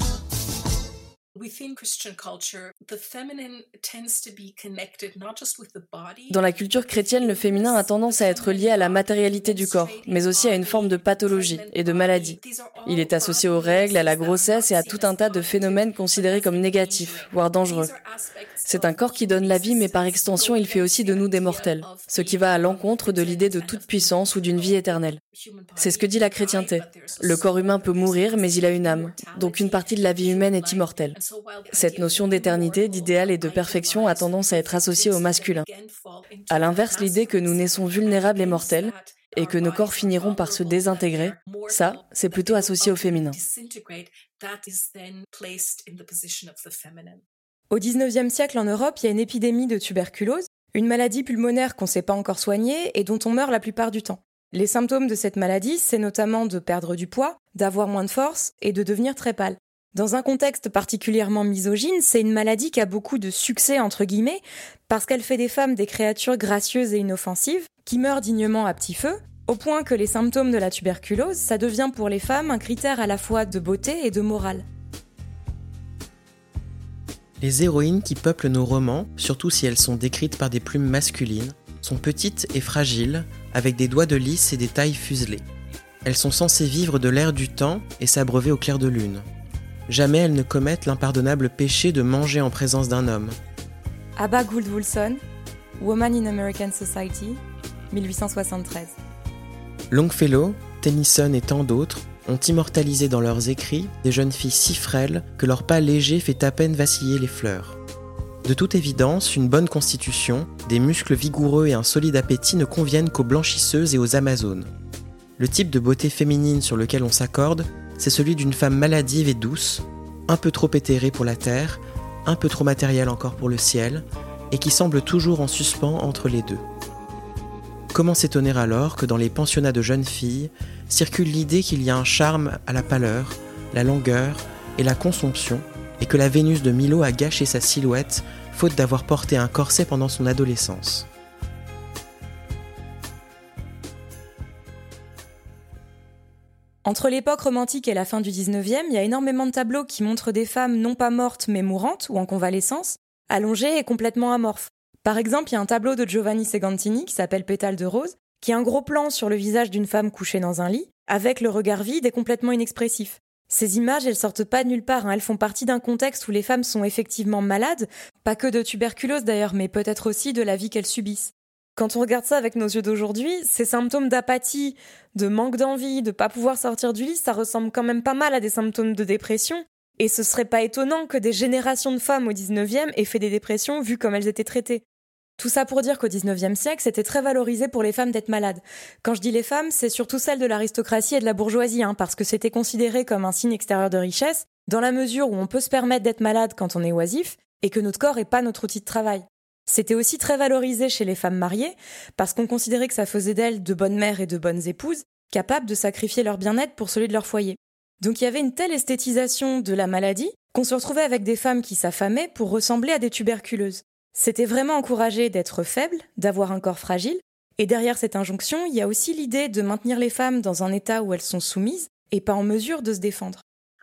Dans la culture chrétienne, le féminin a tendance à être lié à la matérialité du corps, mais aussi à une forme de pathologie et de maladie. Il est associé aux règles, à la grossesse et à tout un tas de phénomènes considérés comme négatifs, voire dangereux. C'est un corps qui donne la vie, mais par extension, il fait aussi de nous des mortels, ce qui va à l'encontre de l'idée de toute puissance ou d'une vie éternelle. C'est ce que dit la chrétienté. Le corps humain peut mourir, mais il a une âme. Donc une partie de la vie humaine est immortelle. Cette notion d'éternité, d'idéal et de perfection a tendance à être associée au masculin. À l'inverse, l'idée que nous naissons vulnérables et mortels, et que nos corps finiront par se désintégrer, ça, c'est plutôt associé au féminin. Au dix-neuvième siècle en Europe, il y a une épidémie de tuberculose, une maladie pulmonaire qu'on ne sait pas encore soigner et dont on meurt la plupart du temps. Les symptômes de cette maladie, c'est notamment de perdre du poids, d'avoir moins de force et de devenir très pâle. Dans un contexte particulièrement misogyne, c'est une maladie qui a beaucoup de succès entre guillemets parce qu'elle fait des femmes des créatures gracieuses et inoffensives qui meurent dignement à petit feu, au point que les symptômes de la tuberculose, ça devient pour les femmes un critère à la fois de beauté et de morale. Les héroïnes qui peuplent nos romans, surtout si elles sont décrites par des plumes masculines, sont petites et fragiles, avec des doigts de lys et des tailles fuselées. Elles sont censées vivre de l'air du temps et s'abreuver au clair de lune. Jamais elles ne commettent l'impardonnable péché de manger en présence d'un homme. Abba Gouldwulson, Woman in American Society, dix-huit cent soixante-treize. Longfellow, Tennyson et tant d'autres ont immortalisé dans leurs écrits des jeunes filles si frêles que leur pas léger fait à peine vaciller les fleurs. De toute évidence, une bonne constitution, des muscles vigoureux et un solide appétit ne conviennent qu'aux blanchisseuses et aux amazones. Le type de beauté féminine sur lequel on s'accorde, c'est celui d'une femme maladive et douce, un peu trop éthérée pour la terre, un peu trop matérielle encore pour le ciel, et qui semble toujours en suspens entre les deux. Comment s'étonner alors que dans les pensionnats de jeunes filles circule l'idée qu'il y a un charme à la pâleur, la langueur et la consomption, et que la Vénus de Milo a gâché sa silhouette faute d'avoir porté un corset pendant son adolescence. Entre l'époque romantique et la fin du dix-neuvième, il y a énormément de tableaux qui montrent des femmes non pas mortes mais mourantes ou en convalescence, allongées et complètement amorphes. Par exemple, il y a un tableau de Giovanni Segantini qui s'appelle Pétales de rose, qui est un gros plan sur le visage d'une femme couchée dans un lit, avec le regard vide et complètement inexpressif. Ces images, elles sortent pas de nulle part, hein. Elles font partie d'un contexte où les femmes sont effectivement malades, pas que de tuberculose d'ailleurs, mais peut-être aussi de la vie qu'elles subissent. Quand on regarde ça avec nos yeux d'aujourd'hui, ces symptômes d'apathie, de manque d'envie, de pas pouvoir sortir du lit, ça ressemble quand même pas mal à des symptômes de dépression, et ce serait pas étonnant que des générations de femmes au dix-neuvième aient fait des dépressions vues comme elles étaient traitées. Tout ça pour dire qu'au dix-neuvième siècle, c'était très valorisé pour les femmes d'être malades. Quand je dis les femmes, c'est surtout celles de l'aristocratie et de la bourgeoisie, hein, parce que c'était considéré comme un signe extérieur de richesse, dans la mesure où on peut se permettre d'être malade quand on est oisif, et que notre corps n'est pas notre outil de travail. C'était aussi très valorisé chez les femmes mariées, parce qu'on considérait que ça faisait d'elles de bonnes mères et de bonnes épouses, capables de sacrifier leur bien-être pour celui de leur foyer. Donc il y avait une telle esthétisation de la maladie qu'on se retrouvait avec des femmes qui s'affamaient pour ressembler à des tuberculeuses. C'était vraiment encouragé d'être faible, d'avoir un corps fragile, et derrière cette injonction, il y a aussi l'idée de maintenir les femmes dans un état où elles sont soumises et pas en mesure de se défendre.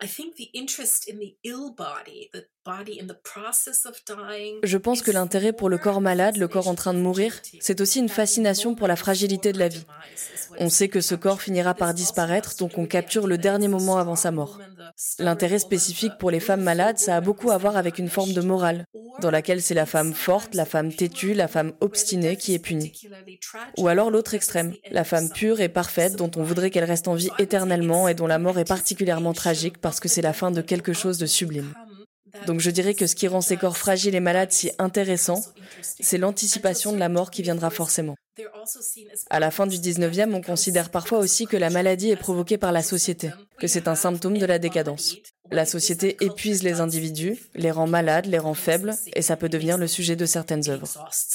Je pense que l'intérêt pour le corps malade, le corps en train de mourir, c'est aussi une fascination pour la fragilité de la vie. On sait que ce corps finira par disparaître, donc on capture le dernier moment avant sa mort. L'intérêt spécifique pour les femmes malades, ça a beaucoup à voir avec une forme de morale, dans laquelle c'est la femme forte, la femme têtue, la femme obstinée qui est punie. Ou alors l'autre extrême, la femme pure et parfaite dont on voudrait qu'elle reste en vie éternellement et dont la mort est particulièrement tragique parce que c'est la fin de quelque chose de sublime. Donc je dirais que ce qui rend ces corps fragiles et malades si intéressants, c'est l'anticipation de la mort qui viendra forcément. À la fin du dix-neuvième, on considère parfois aussi que la maladie est provoquée par la société, que c'est un symptôme de la décadence. La société épuise les individus, les rend malades, les rend faibles, et ça peut devenir le sujet de certaines œuvres.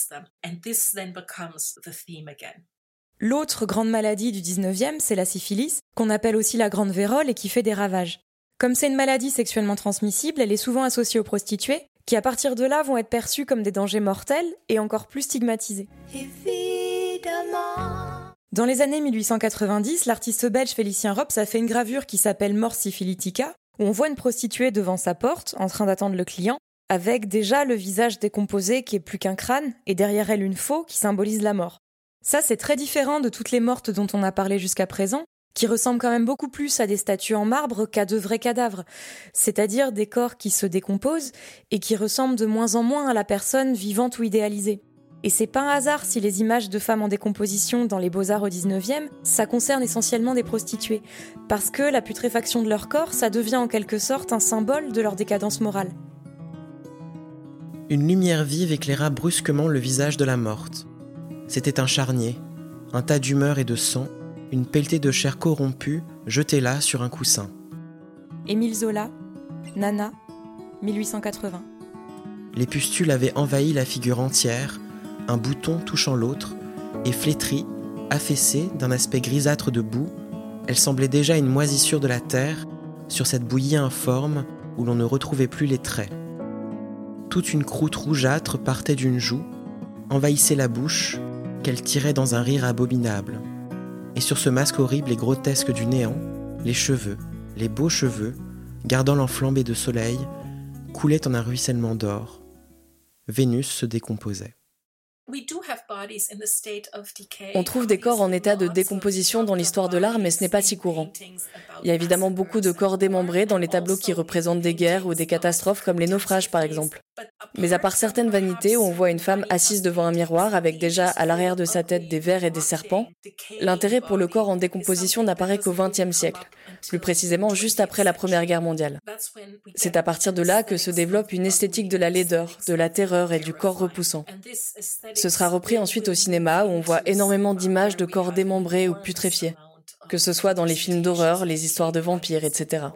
L'autre grande maladie du dix-neuvième, c'est la syphilis, qu'on appelle aussi la grande vérole et qui fait des ravages. Comme c'est une maladie sexuellement transmissible, elle est souvent associée aux prostituées, qui à partir de là vont être perçues comme des dangers mortels et encore plus stigmatisées. Dans les années mille huit cent quatre-vingt-dix, l'artiste belge Félicien Rops a fait une gravure qui s'appelle Mors syphilitica, où on voit une prostituée devant sa porte, en train d'attendre le client, avec déjà le visage décomposé qui est plus qu'un crâne, et derrière elle une faux qui symbolise la mort. Ça, c'est très différent de toutes les mortes dont on a parlé jusqu'à présent, qui ressemblent quand même beaucoup plus à des statues en marbre qu'à de vrais cadavres, c'est-à-dire des corps qui se décomposent et qui ressemblent de moins en moins à la personne vivante ou idéalisée. Et c'est pas un hasard si les images de femmes en décomposition dans les beaux-arts au dix-neuvième, ça concerne essentiellement des prostituées. Parce que la putréfaction de leur corps, ça devient en quelque sorte un symbole de leur décadence morale. Une lumière vive éclaira brusquement le visage de la morte. C'était un charnier, un tas d'humeur et de sang, une pelletée de chair corrompue, jetée là sur un coussin. Émile Zola, Nana, mille huit cent quatre-vingts. Les pustules avaient envahi la figure entière, un bouton touchant l'autre, et flétrie, affaissée d'un aspect grisâtre de boue, elle semblait déjà une moisissure de la terre sur cette bouillie informe où l'on ne retrouvait plus les traits. Toute une croûte rougeâtre partait d'une joue, envahissait la bouche, qu'elle tirait dans un rire abominable. Et sur ce masque horrible et grotesque du néant, les cheveux, les beaux cheveux, gardant l'enflambée de soleil, coulaient en un ruissellement d'or. Vénus se décomposait. On trouve des corps en état de décomposition dans l'histoire de l'art, mais ce n'est pas si courant. Il y a évidemment beaucoup de corps démembrés dans les tableaux qui représentent des guerres ou des catastrophes comme les naufrages par exemple. Mais à part certaines vanités où on voit une femme assise devant un miroir avec déjà à l'arrière de sa tête des vers et des serpents, l'intérêt pour le corps en décomposition n'apparaît qu'au vingtième siècle, plus précisément juste après la Première Guerre mondiale. C'est à partir de là que se développe une esthétique de la laideur, de la terreur et du corps repoussant. Ce sera repris ensuite au cinéma où on voit énormément d'images de corps démembrés ou putréfiés, que ce soit dans les films d'horreur, les histoires de vampires, et cetera.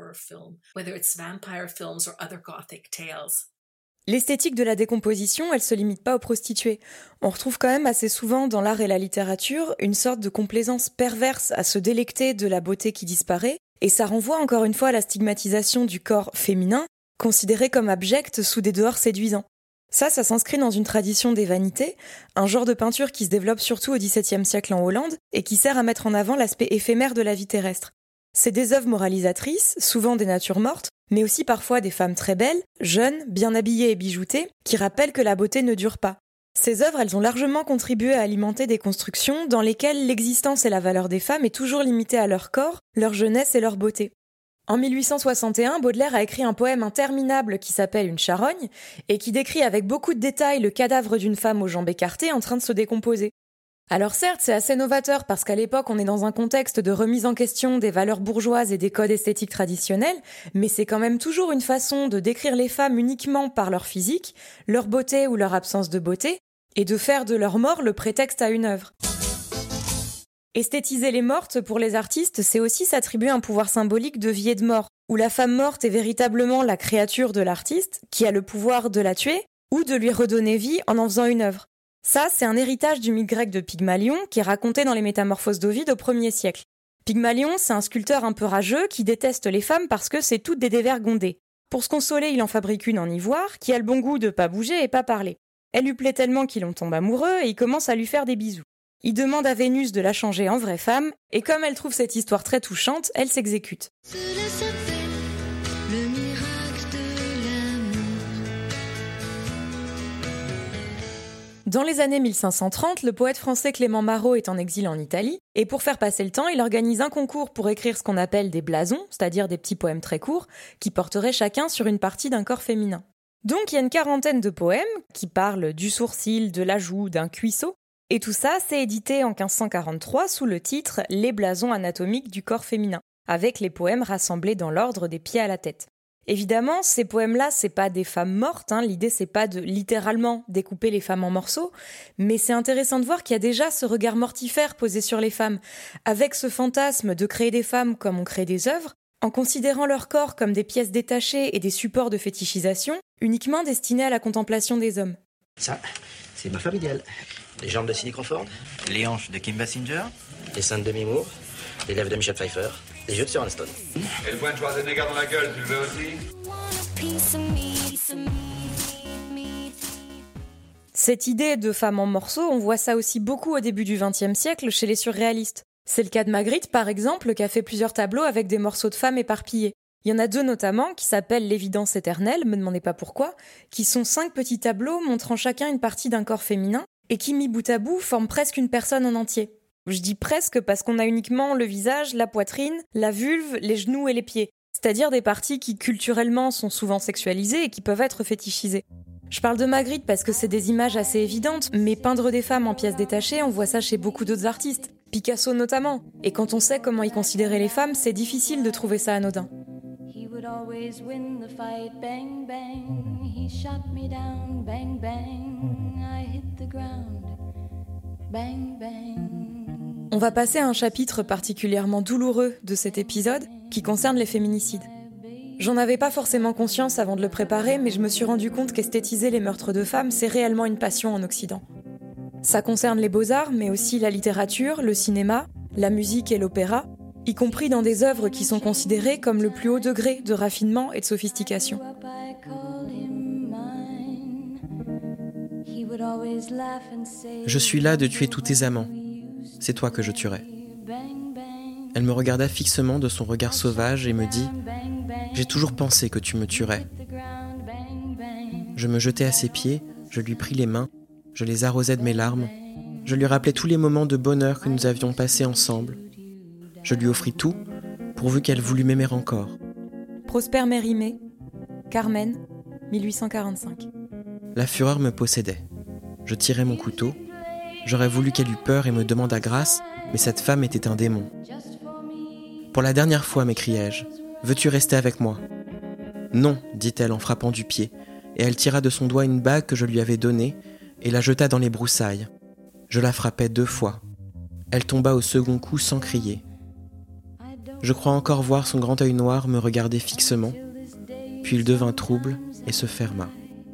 L'esthétique de la décomposition, elle se limite pas aux prostituées. On retrouve quand même assez souvent dans l'art et la littérature une sorte de complaisance perverse à se délecter de la beauté qui disparaît, et ça renvoie encore une fois à la stigmatisation du corps féminin, considéré comme abject sous des dehors séduisants. Ça, ça s'inscrit dans une tradition des vanités, un genre de peinture qui se développe surtout au dix-septième siècle en Hollande et qui sert à mettre en avant l'aspect éphémère de la vie terrestre. C'est des œuvres moralisatrices, souvent des natures mortes, mais aussi parfois des femmes très belles, jeunes, bien habillées et bijoutées, qui rappellent que la beauté ne dure pas. Ces œuvres, elles ont largement contribué à alimenter des constructions dans lesquelles l'existence et la valeur des femmes est toujours limitée à leur corps, leur jeunesse et leur beauté. En mille huit cent soixante et un, Baudelaire a écrit un poème interminable qui s'appelle Une charogne et qui décrit avec beaucoup de détails le cadavre d'une femme aux jambes écartées en train de se décomposer. Alors certes, c'est assez novateur parce qu'à l'époque, on est dans un contexte de remise en question des valeurs bourgeoises et des codes esthétiques traditionnels, mais c'est quand même toujours une façon de décrire les femmes uniquement par leur physique, leur beauté ou leur absence de beauté, et de faire de leur mort le prétexte à une œuvre. Esthétiser les mortes, pour les artistes, c'est aussi s'attribuer un pouvoir symbolique de vie et de mort, où la femme morte est véritablement la créature de l'artiste, qui a le pouvoir de la tuer, ou de lui redonner vie en en faisant une œuvre. Ça, c'est un héritage du mythe grec de Pygmalion, qui est raconté dans les Métamorphoses d'Ovide au premier siècle. Pygmalion, c'est un sculpteur un peu rageux qui déteste les femmes parce que c'est toutes des dévergondées. Pour se consoler, il en fabrique une en ivoire, qui a le bon goût de pas bouger et pas parler. Elle lui plaît tellement qu'il en tombe amoureux et il commence à lui faire des bisous. Il demande à Vénus de la changer en vraie femme, et comme elle trouve cette histoire très touchante, elle s'exécute. Cela s'appelle le miracle de l'amour. Dans les années mille cinq cent trente, le poète français Clément Marot est en exil en Italie, et pour faire passer le temps, il organise un concours pour écrire ce qu'on appelle des blasons, c'est-à-dire des petits poèmes très courts, qui porteraient chacun sur une partie d'un corps féminin. Donc il y a une quarantaine de poèmes qui parlent du sourcil, de la joue, d'un cuisseau, et tout ça, c'est édité en quinze cent quarante-trois sous le titre « Les blasons anatomiques du corps féminin », avec les poèmes rassemblés dans l'ordre des pieds à la tête. Évidemment, ces poèmes-là, c'est pas des femmes mortes, hein. L'idée c'est pas de littéralement découper les femmes en morceaux, mais c'est intéressant de voir qu'il y a déjà ce regard mortifère posé sur les femmes, avec ce fantasme de créer des femmes comme on crée des œuvres, en considérant leur corps comme des pièces détachées et des supports de fétichisation, uniquement destinés à la contemplation des hommes. Ça, c'est ma femme idéale. Les jambes de Cindy Crawford, les hanches de Kim Basinger, les seins de Demi Moore, les lèvres de Michelle Pfeiffer, les yeux de Sharon Stone. Et le point de Schwarzenegger dans la gueule, tu le veux aussi? Cette idée de femme en morceaux, on voit ça aussi beaucoup au début du vingtième siècle chez les surréalistes. C'est le cas de Magritte, par exemple, qui a fait plusieurs tableaux avec des morceaux de femmes éparpillés. Il y en a deux notamment qui s'appellent L'évidence éternelle, me demandez pas pourquoi, qui sont cinq petits tableaux montrant chacun une partie d'un corps féminin et qui, mis bout à bout, forment presque une personne en entier. Je dis presque parce qu'on a uniquement le visage, la poitrine, la vulve, les genoux et les pieds, c'est-à-dire des parties qui culturellement sont souvent sexualisées et qui peuvent être fétichisées. Je parle de Magritte parce que c'est des images assez évidentes, mais peindre des femmes en pièces détachées, on voit ça chez beaucoup d'autres artistes, Picasso notamment. Et quand on sait comment il considérait les femmes, c'est difficile de trouver ça anodin. On va passer à un chapitre particulièrement douloureux de cet épisode qui concerne les féminicides. J'en avais pas forcément conscience avant de le préparer, mais je me suis rendu compte qu'esthétiser les meurtres de femmes, c'est réellement une passion en Occident. Ça concerne les beaux-arts, mais aussi la littérature, le cinéma, la musique et l'opéra, y compris dans des œuvres qui sont considérées comme le plus haut degré de raffinement et de sophistication. Je suis là de tuer tous tes amants. C'est toi que je tuerai. Elle me regarda fixement de son regard sauvage et me dit « J'ai toujours pensé que tu me tuerais. » Je me jetai à ses pieds, je lui pris les mains, je les arrosai de mes larmes, je lui rappelai tous les moments de bonheur que nous avions passés ensemble. Je lui offris tout, pourvu qu'elle voulût m'aimer encore. Prosper Mérimée, Carmen, mille huit cent quarante-cinq. La fureur me possédait. Je tirai mon couteau. J'aurais voulu qu'elle eût peur et me demandât grâce, mais cette femme était un démon. « Pour la dernière fois, m'écriai-je, veux-tu rester avec moi ?»« Non, dit-elle en frappant du pied, et elle tira de son doigt une bague que je lui avais donnée et la jeta dans les broussailles. Je la frappai deux fois. Elle tomba au second coup sans crier. Je crois encore voir son grand œil noir me regarder fixement, puis il devint trouble et se ferma.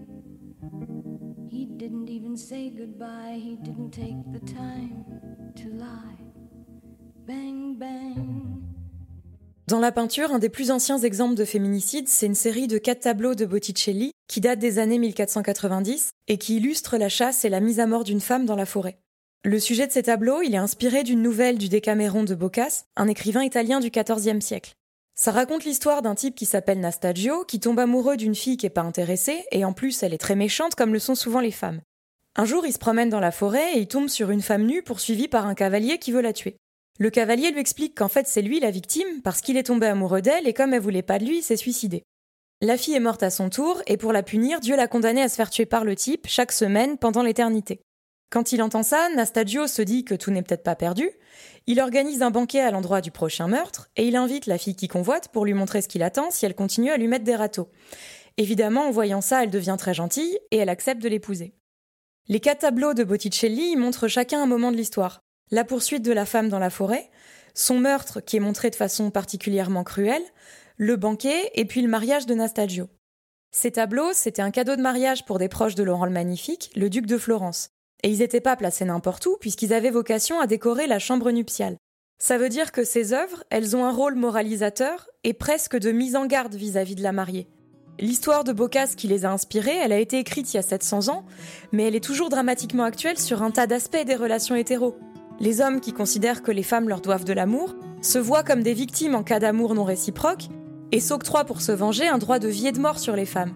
Dans la peinture, un des plus anciens exemples de féminicide, c'est une série de quatre tableaux de Botticelli qui datent des années mille quatre cent quatre-vingt-dix et qui illustrent la chasse et la mise à mort d'une femme dans la forêt. Le sujet de ces tableaux, il est inspiré d'une nouvelle du Décaméron de Boccace, un écrivain italien du quatorzième siècle. Ça raconte l'histoire d'un type qui s'appelle Nastagio, qui tombe amoureux d'une fille qui est pas intéressée, et en plus elle est très méchante comme le sont souvent les femmes. Un jour, il se promène dans la forêt et il tombe sur une femme nue poursuivie par un cavalier qui veut la tuer. Le cavalier lui explique qu'en fait c'est lui la victime parce qu'il est tombé amoureux d'elle et comme elle voulait pas de lui, il s'est suicidé. La fille est morte à son tour et pour la punir, Dieu l'a condamnée à se faire tuer par le type chaque semaine pendant l'éternité. Quand il entend ça, Nastagio se dit que tout n'est peut-être pas perdu. Il organise un banquet à l'endroit du prochain meurtre et il invite la fille qui convoite pour lui montrer ce qu'il attend si elle continue à lui mettre des râteaux. Évidemment, en voyant ça, elle devient très gentille et elle accepte de l'épouser. Les quatre tableaux de Botticelli montrent chacun un moment de l'histoire. La poursuite de la femme dans la forêt, son meurtre qui est montré de façon particulièrement cruelle, le banquet et puis le mariage de Nastagio. Ces tableaux, c'était un cadeau de mariage pour des proches de Laurent le Magnifique, le duc de Florence. Et ils n'étaient pas placés n'importe où puisqu'ils avaient vocation à décorer la chambre nuptiale. Ça veut dire que ces œuvres, elles ont un rôle moralisateur et presque de mise en garde vis-à-vis de la mariée. L'histoire de Boccace qui les a inspirés, elle a été écrite il y a sept cents ans, mais elle est toujours dramatiquement actuelle sur un tas d'aspects des relations hétéros. Les hommes qui considèrent que les femmes leur doivent de l'amour se voient comme des victimes en cas d'amour non réciproque et s'octroient pour se venger un droit de vie et de mort sur les femmes.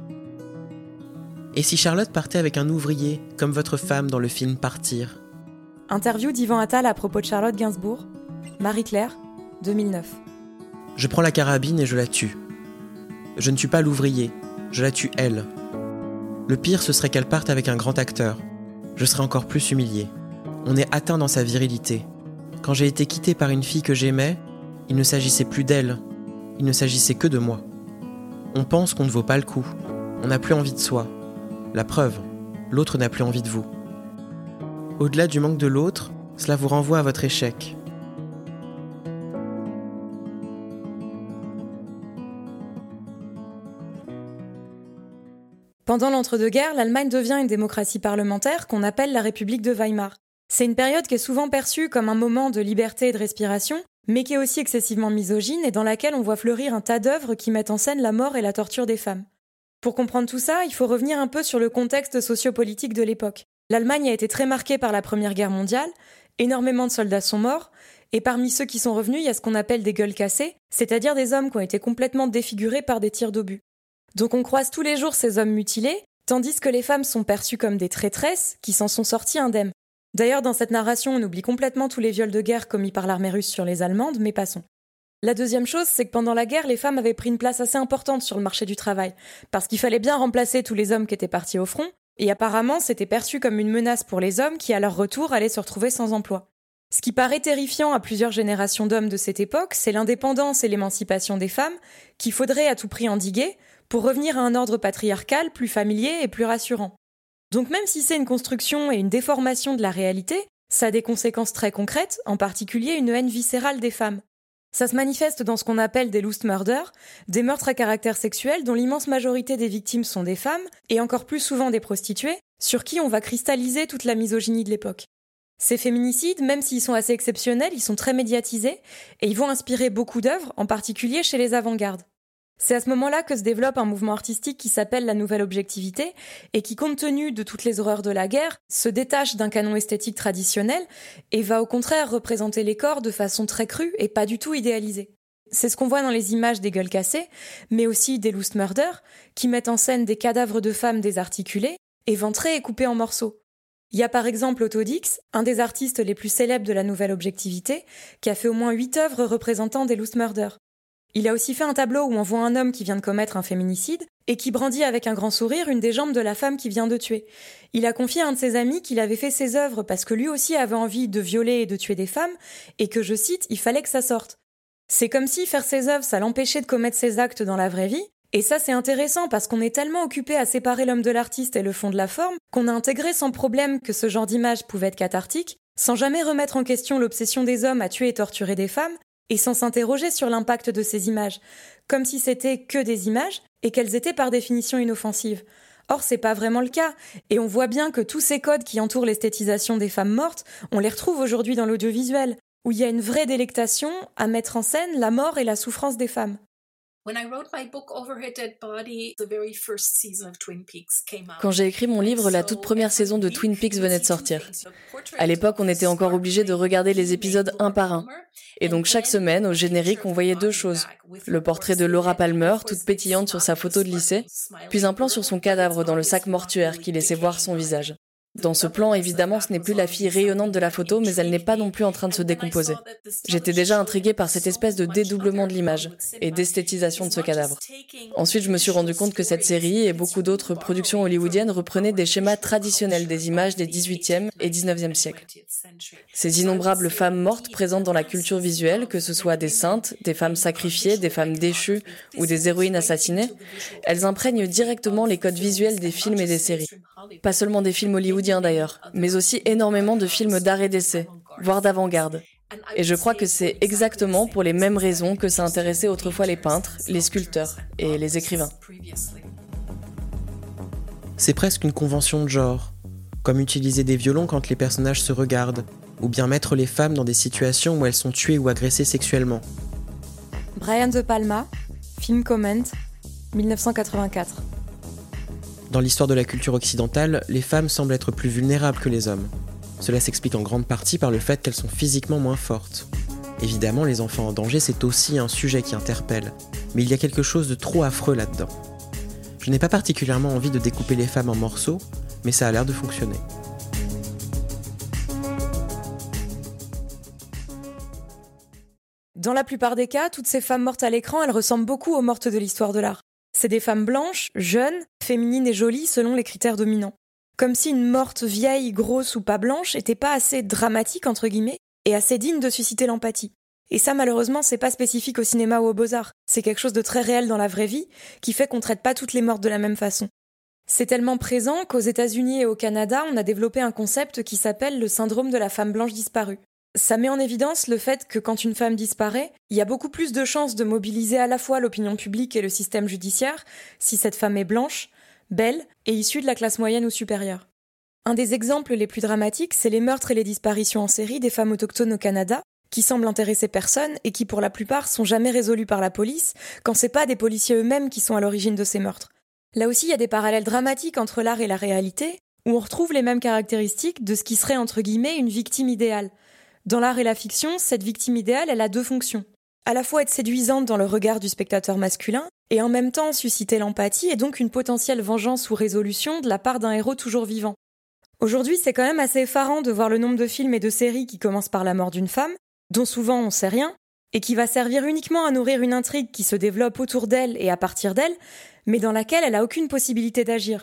Et si Charlotte partait avec un ouvrier, comme votre femme dans le film Partir ? Interview d'Yvan Attal à propos de Charlotte Gainsbourg, Marie-Claire, deux mille neuf. Je prends la carabine et je la tue. Je ne tue pas l'ouvrier, je la tue elle. Le pire, ce serait qu'elle parte avec un grand acteur. Je serais encore plus humilié. On est atteint dans sa virilité. Quand j'ai été quitté par une fille que j'aimais, il ne s'agissait plus d'elle. Il ne s'agissait que de moi. On pense qu'on ne vaut pas le coup. On n'a plus envie de soi. La preuve, l'autre n'a plus envie de vous. Au-delà du manque de l'autre, cela vous renvoie à votre échec. Pendant l'entre-deux-guerres, l'Allemagne devient une démocratie parlementaire qu'on appelle la République de Weimar. C'est une période qui est souvent perçue comme un moment de liberté et de respiration, mais qui est aussi excessivement misogyne et dans laquelle on voit fleurir un tas d'œuvres qui mettent en scène la mort et la torture des femmes. Pour comprendre tout ça, il faut revenir un peu sur le contexte sociopolitique de l'époque. L'Allemagne a été très marquée par la Première Guerre mondiale, énormément de soldats sont morts, et parmi ceux qui sont revenus, il y a ce qu'on appelle des gueules cassées, c'est-à-dire des hommes qui ont été complètement défigurés par des tirs d'obus. Donc on croise tous les jours ces hommes mutilés, tandis que les femmes sont perçues comme des traîtresses qui s'en sont sorties indemnes. D'ailleurs, dans cette narration, on oublie complètement tous les viols de guerre commis par l'armée russe sur les Allemandes, mais passons. La deuxième chose, c'est que pendant la guerre, les femmes avaient pris une place assez importante sur le marché du travail, parce qu'il fallait bien remplacer tous les hommes qui étaient partis au front, et apparemment c'était perçu comme une menace pour les hommes qui, à leur retour, allaient se retrouver sans emploi. Ce qui paraît terrifiant à plusieurs générations d'hommes de cette époque, c'est l'indépendance et l'émancipation des femmes, qu'il faudrait à tout prix endiguer, pour revenir à un ordre patriarcal plus familier et plus rassurant. Donc même si c'est une construction et une déformation de la réalité, ça a des conséquences très concrètes, en particulier une haine viscérale des femmes. Ça se manifeste dans ce qu'on appelle des loose murders, des meurtres à caractère sexuel dont l'immense majorité des victimes sont des femmes, et encore plus souvent des prostituées, sur qui on va cristalliser toute la misogynie de l'époque. Ces féminicides, même s'ils sont assez exceptionnels, ils sont très médiatisés, et ils vont inspirer beaucoup d'œuvres, en particulier chez les avant-gardes. C'est à ce moment-là que se développe un mouvement artistique qui s'appelle la Nouvelle Objectivité et qui, compte tenu de toutes les horreurs de la guerre, se détache d'un canon esthétique traditionnel et va au contraire représenter les corps de façon très crue et pas du tout idéalisée. C'est ce qu'on voit dans les images des gueules cassées, mais aussi des loose murders, qui mettent en scène des cadavres de femmes désarticulés, éventrés et coupés en morceaux. Il y a par exemple Otto Dix, un des artistes les plus célèbres de la Nouvelle Objectivité, qui a fait au moins huit œuvres représentant des loose murders. Il a aussi fait un tableau où on voit un homme qui vient de commettre un féminicide et qui brandit avec un grand sourire une des jambes de la femme qu'il vient de tuer. Il a confié à un de ses amis qu'il avait fait ses œuvres parce que lui aussi avait envie de violer et de tuer des femmes et que, je cite, il fallait que ça sorte. C'est comme si faire ses œuvres, ça l'empêchait de commettre ses actes dans la vraie vie. Et ça, c'est intéressant parce qu'on est tellement occupé à séparer l'homme de l'artiste et le fond de la forme qu'on a intégré sans problème que ce genre d'image pouvait être cathartique, sans jamais remettre en question l'obsession des hommes à tuer et torturer des femmes, et sans s'interroger sur l'impact de ces images, comme si c'était que des images et qu'elles étaient par définition inoffensives. Or, c'est pas vraiment le cas, et on voit bien que tous ces codes qui entourent l'esthétisation des femmes mortes, on les retrouve aujourd'hui dans l'audiovisuel, où il y a une vraie délectation à mettre en scène la mort et la souffrance des femmes. Quand j'ai écrit mon livre, la toute première saison de Twin Peaks venait de sortir. À l'époque, on était encore obligé de regarder les épisodes un par un. Et donc chaque semaine, au générique, on voyait deux choses. Le portrait de Laura Palmer, toute pétillante sur sa photo de lycée, puis un plan sur son cadavre dans le sac mortuaire qui laissait voir son visage. Dans ce plan, évidemment, ce n'est plus la fille rayonnante de la photo, mais elle n'est pas non plus en train de se décomposer. J'étais déjà intriguée par cette espèce de dédoublement de l'image et d'esthétisation de ce cadavre. Ensuite, je me suis rendu compte que cette série et beaucoup d'autres productions hollywoodiennes reprenaient des schémas traditionnels des images des dix-huitième et dix-neuvième siècles. Ces innombrables femmes mortes présentes dans la culture visuelle, que ce soit des saintes, des femmes sacrifiées, des femmes déchues ou des héroïnes assassinées, elles imprègnent directement les codes visuels des films et des séries. Pas seulement des films hollywoodiens d'ailleurs, mais aussi énormément de films d'art et d'essai, voire d'avant-garde. Et je crois que c'est exactement pour les mêmes raisons que ça intéressait autrefois les peintres, les sculpteurs et les écrivains. C'est presque une convention de genre, comme utiliser des violons quand les personnages se regardent, ou bien mettre les femmes dans des situations où elles sont tuées ou agressées sexuellement. Brian De Palma, film Comment, dix-neuf cent quatre-vingt-quatre. Dans l'histoire de la culture occidentale, les femmes semblent être plus vulnérables que les hommes. Cela s'explique en grande partie par le fait qu'elles sont physiquement moins fortes. Évidemment, les enfants en danger, c'est aussi un sujet qui interpelle, mais il y a quelque chose de trop affreux là-dedans. Je n'ai pas particulièrement envie de découper les femmes en morceaux, mais ça a l'air de fonctionner. Dans la plupart des cas, toutes ces femmes mortes à l'écran, elles ressemblent beaucoup aux mortes de l'histoire de l'art. C'est des femmes blanches, jeunes, féminines et jolies selon les critères dominants. Comme si une morte vieille, grosse ou pas blanche était pas assez dramatique, entre guillemets, et assez digne de susciter l'empathie. Et ça, malheureusement, c'est pas spécifique au cinéma ou aux beaux-arts. C'est quelque chose de très réel dans la vraie vie, qui fait qu'on traite pas toutes les mortes de la même façon. C'est tellement présent qu'aux États-Unis et au Canada, on a développé un concept qui s'appelle le syndrome de la femme blanche disparue. Ça met en évidence le fait que quand une femme disparaît, il y a beaucoup plus de chances de mobiliser à la fois l'opinion publique et le système judiciaire si cette femme est blanche, belle et issue de la classe moyenne ou supérieure. Un des exemples les plus dramatiques, c'est les meurtres et les disparitions en série des femmes autochtones au Canada, qui semblent intéresser personne et qui pour la plupart sont jamais résolus par la police, quand c'est pas des policiers eux-mêmes qui sont à l'origine de ces meurtres. Là aussi, il y a des parallèles dramatiques entre l'art et la réalité, où on retrouve les mêmes caractéristiques de ce qui serait entre guillemets une victime idéale. Dans l'art et la fiction, cette victime idéale, elle a deux fonctions. À la fois être séduisante dans le regard du spectateur masculin, et en même temps susciter l'empathie et donc une potentielle vengeance ou résolution de la part d'un héros toujours vivant. Aujourd'hui, c'est quand même assez effarant de voir le nombre de films et de séries qui commencent par la mort d'une femme, dont souvent on sait rien, et qui va servir uniquement à nourrir une intrigue qui se développe autour d'elle et à partir d'elle, mais dans laquelle elle n'a aucune possibilité d'agir.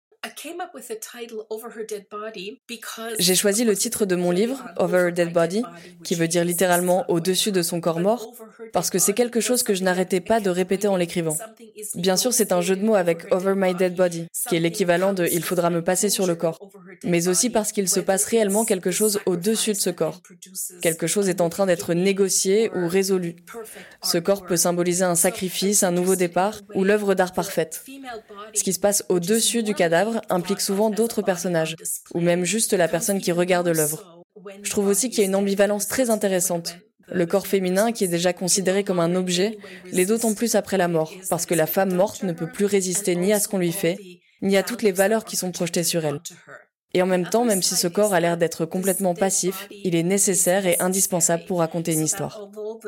J'ai choisi le titre de mon livre, Over Her Dead Body, qui veut dire littéralement « au-dessus de son corps mort », parce que c'est quelque chose que je n'arrêtais pas de répéter en l'écrivant. Bien sûr, c'est un jeu de mots avec « Over My Dead Body », qui est l'équivalent de « il faudra me passer sur le corps », mais aussi parce qu'il se passe réellement quelque chose au-dessus de ce corps. Quelque chose est en train d'être négocié ou résolu. Ce corps peut symboliser un sacrifice, un nouveau départ, ou l'œuvre d'art parfaite. Ce qui se passe au-dessus du cadavre implique souvent d'autres personnages, ou même juste la personne qui regarde l'œuvre. Je trouve aussi qu'il y a une ambivalence très intéressante. Le corps féminin, qui est déjà considéré comme un objet, l'est d'autant plus après la mort, parce que la femme morte ne peut plus résister ni à ce qu'on lui fait, ni à toutes les valeurs qui sont projetées sur elle. Et en même temps, même si ce corps a l'air d'être complètement passif, il est nécessaire et indispensable pour raconter une histoire.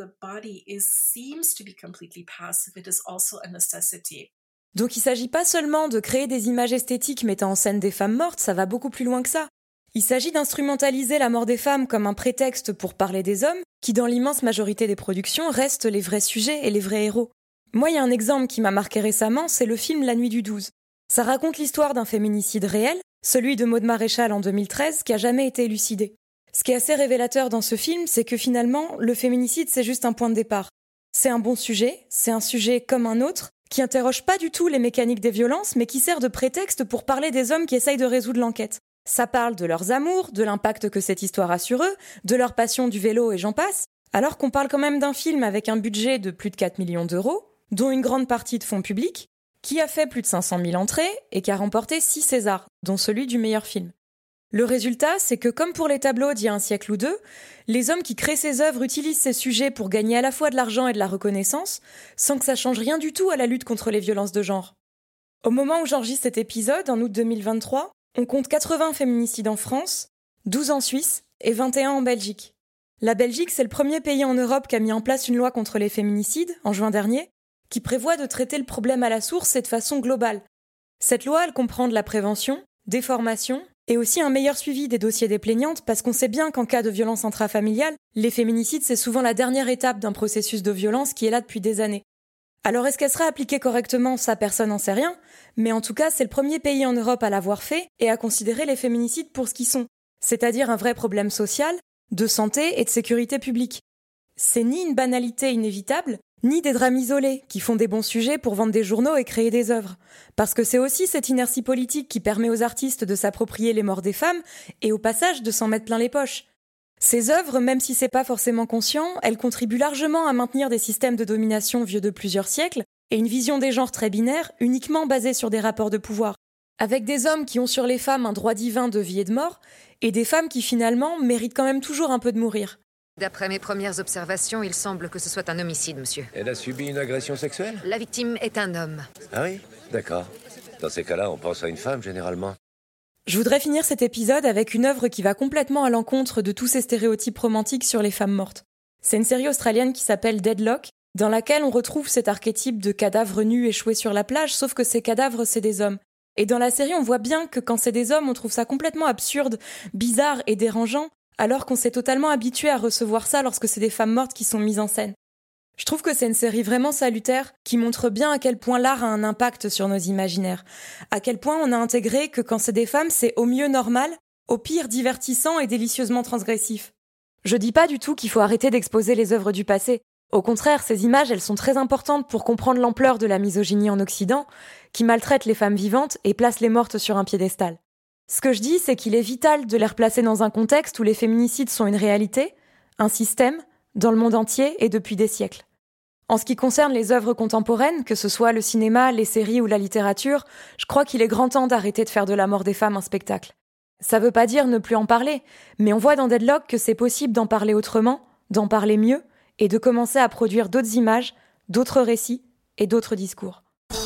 Donc il ne s'agit pas seulement de créer des images esthétiques mettant en scène des femmes mortes, ça va beaucoup plus loin que ça. Il s'agit d'instrumentaliser la mort des femmes comme un prétexte pour parler des hommes, qui dans l'immense majorité des productions restent les vrais sujets et les vrais héros. Moi, il y a un exemple qui m'a marqué récemment, c'est le film La Nuit du douze. Ça raconte l'histoire d'un féminicide réel, celui de Maude Maréchal en deux mille treize, qui a jamais été élucidé. Ce qui est assez révélateur dans ce film, c'est que finalement, le féminicide, c'est juste un point de départ. C'est un bon sujet, c'est un sujet comme un autre, qui interroge pas du tout les mécaniques des violences, mais qui sert de prétexte pour parler des hommes qui essayent de résoudre l'enquête. Ça parle de leurs amours, de l'impact que cette histoire a sur eux, de leur passion du vélo et j'en passe, alors qu'on parle quand même d'un film avec un budget de plus de quatre millions d'euros, dont une grande partie de fonds publics, qui a fait plus de cinq cent mille entrées et qui a remporté six Césars, dont celui du meilleur film. Le résultat, c'est que comme pour les tableaux d'il y a un siècle ou deux, les hommes qui créent ces œuvres utilisent ces sujets pour gagner à la fois de l'argent et de la reconnaissance, sans que ça change rien du tout à la lutte contre les violences de genre. Au moment où j'enregistre cet épisode, en août deux mille vingt-trois, on compte quatre-vingts féminicides en France, douze en Suisse et vingt et un en Belgique. La Belgique, c'est le premier pays en Europe qui a mis en place une loi contre les féminicides, en juin dernier, qui prévoit de traiter le problème à la source et de façon globale. Cette loi, elle comprend de la prévention, des formations, et aussi un meilleur suivi des dossiers des plaignantes, parce qu'on sait bien qu'en cas de violence intrafamiliale, les féminicides, c'est souvent la dernière étape d'un processus de violence qui est là depuis des années. Alors est-ce qu'elle sera appliquée correctement? Ça, personne n'en sait rien, mais en tout cas, c'est le premier pays en Europe à l'avoir fait et à considérer les féminicides pour ce qu'ils sont, c'est-à-dire un vrai problème social, de santé et de sécurité publique. C'est ni une banalité inévitable, ni des drames isolés qui font des bons sujets pour vendre des journaux et créer des œuvres. Parce que c'est aussi cette inertie politique qui permet aux artistes de s'approprier les morts des femmes et au passage de s'en mettre plein les poches. Ces œuvres, même si c'est pas forcément conscient, elles contribuent largement à maintenir des systèmes de domination vieux de plusieurs siècles et une vision des genres très binaire uniquement basée sur des rapports de pouvoir. Avec des hommes qui ont sur les femmes un droit divin de vie et de mort et des femmes qui finalement méritent quand même toujours un peu de mourir. D'après mes premières observations, il semble que ce soit un homicide, monsieur. Elle a subi une agression sexuelle? La victime est un homme. Ah oui? D'accord. Dans ces cas-là, on pense à une femme, généralement. Je voudrais finir cet épisode avec une œuvre qui va complètement à l'encontre de tous ces stéréotypes romantiques sur les femmes mortes. C'est une série australienne qui s'appelle Deadlock, dans laquelle on retrouve cet archétype de cadavres nus échoués sur la plage, sauf que ces cadavres, c'est des hommes. Et dans la série, on voit bien que quand c'est des hommes, on trouve ça complètement absurde, bizarre et dérangeant, alors qu'on s'est totalement habitué à recevoir ça lorsque c'est des femmes mortes qui sont mises en scène. Je trouve que c'est une série vraiment salutaire, qui montre bien à quel point l'art a un impact sur nos imaginaires, à quel point on a intégré que quand c'est des femmes, c'est au mieux normal, au pire divertissant et délicieusement transgressif. Je dis pas du tout qu'il faut arrêter d'exposer les œuvres du passé. Au contraire, ces images, elles sont très importantes pour comprendre l'ampleur de la misogynie en Occident, qui maltraite les femmes vivantes et place les mortes sur un piédestal. Ce que je dis, c'est qu'il est vital de les replacer dans un contexte où les féminicides sont une réalité, un système, dans le monde entier et depuis des siècles. En ce qui concerne les œuvres contemporaines, que ce soit le cinéma, les séries ou la littérature, je crois qu'il est grand temps d'arrêter de faire de la mort des femmes un spectacle. Ça veut pas dire ne plus en parler, mais on voit dans Deadlock que c'est possible d'en parler autrement, d'en parler mieux, et de commencer à produire d'autres images, d'autres récits et d'autres discours.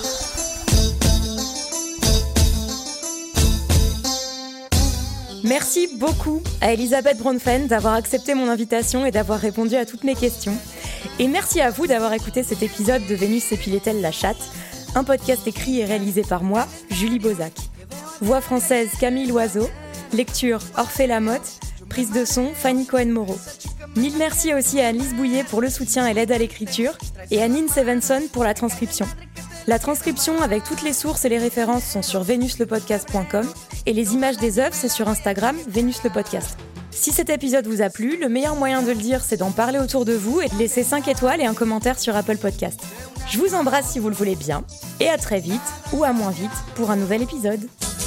Merci beaucoup à Elisabeth Bronfen d'avoir accepté mon invitation et d'avoir répondu à toutes mes questions. Et merci à vous d'avoir écouté cet épisode de Vénus et Pilettel la chatte, un podcast écrit et réalisé par moi, Julie Bozac. Voix française Camille Loiseau, lecture Orphée Lamotte, prise de son Fanny Cohen-Moreau. Mille merci aussi à Alice Bouillet pour le soutien et l'aide à l'écriture, et à Nin Sevenson pour la transcription. La transcription avec toutes les sources et les références sont sur venus le podcast point com, et les images des œuvres, c'est sur Instagram, Venus le podcast. Si cet épisode vous a plu, le meilleur moyen de le dire, c'est d'en parler autour de vous et de laisser cinq étoiles et un commentaire sur Apple Podcast. Je vous embrasse si vous le voulez bien, et à très vite, ou à moins vite, pour un nouvel épisode.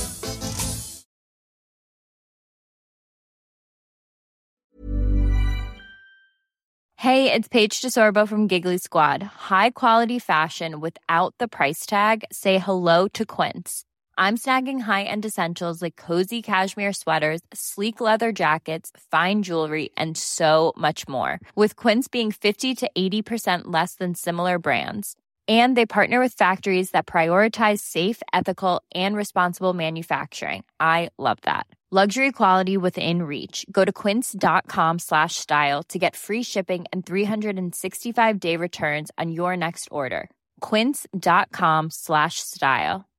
Hey, it's Paige DeSorbo from Giggly Squad. High quality fashion without the price tag. Say hello to Quince. I'm snagging high-end essentials like cozy cashmere sweaters, sleek leather jackets, fine jewelry, and so much more. With Quince being fifty to eighty percent less than similar brands. And they partner with factories that prioritize safe, ethical, and responsible manufacturing. I love that. Luxury quality within reach. Go to quince.com slash style to get free shipping and three sixty-five day returns on your next order. Quince.com slash style.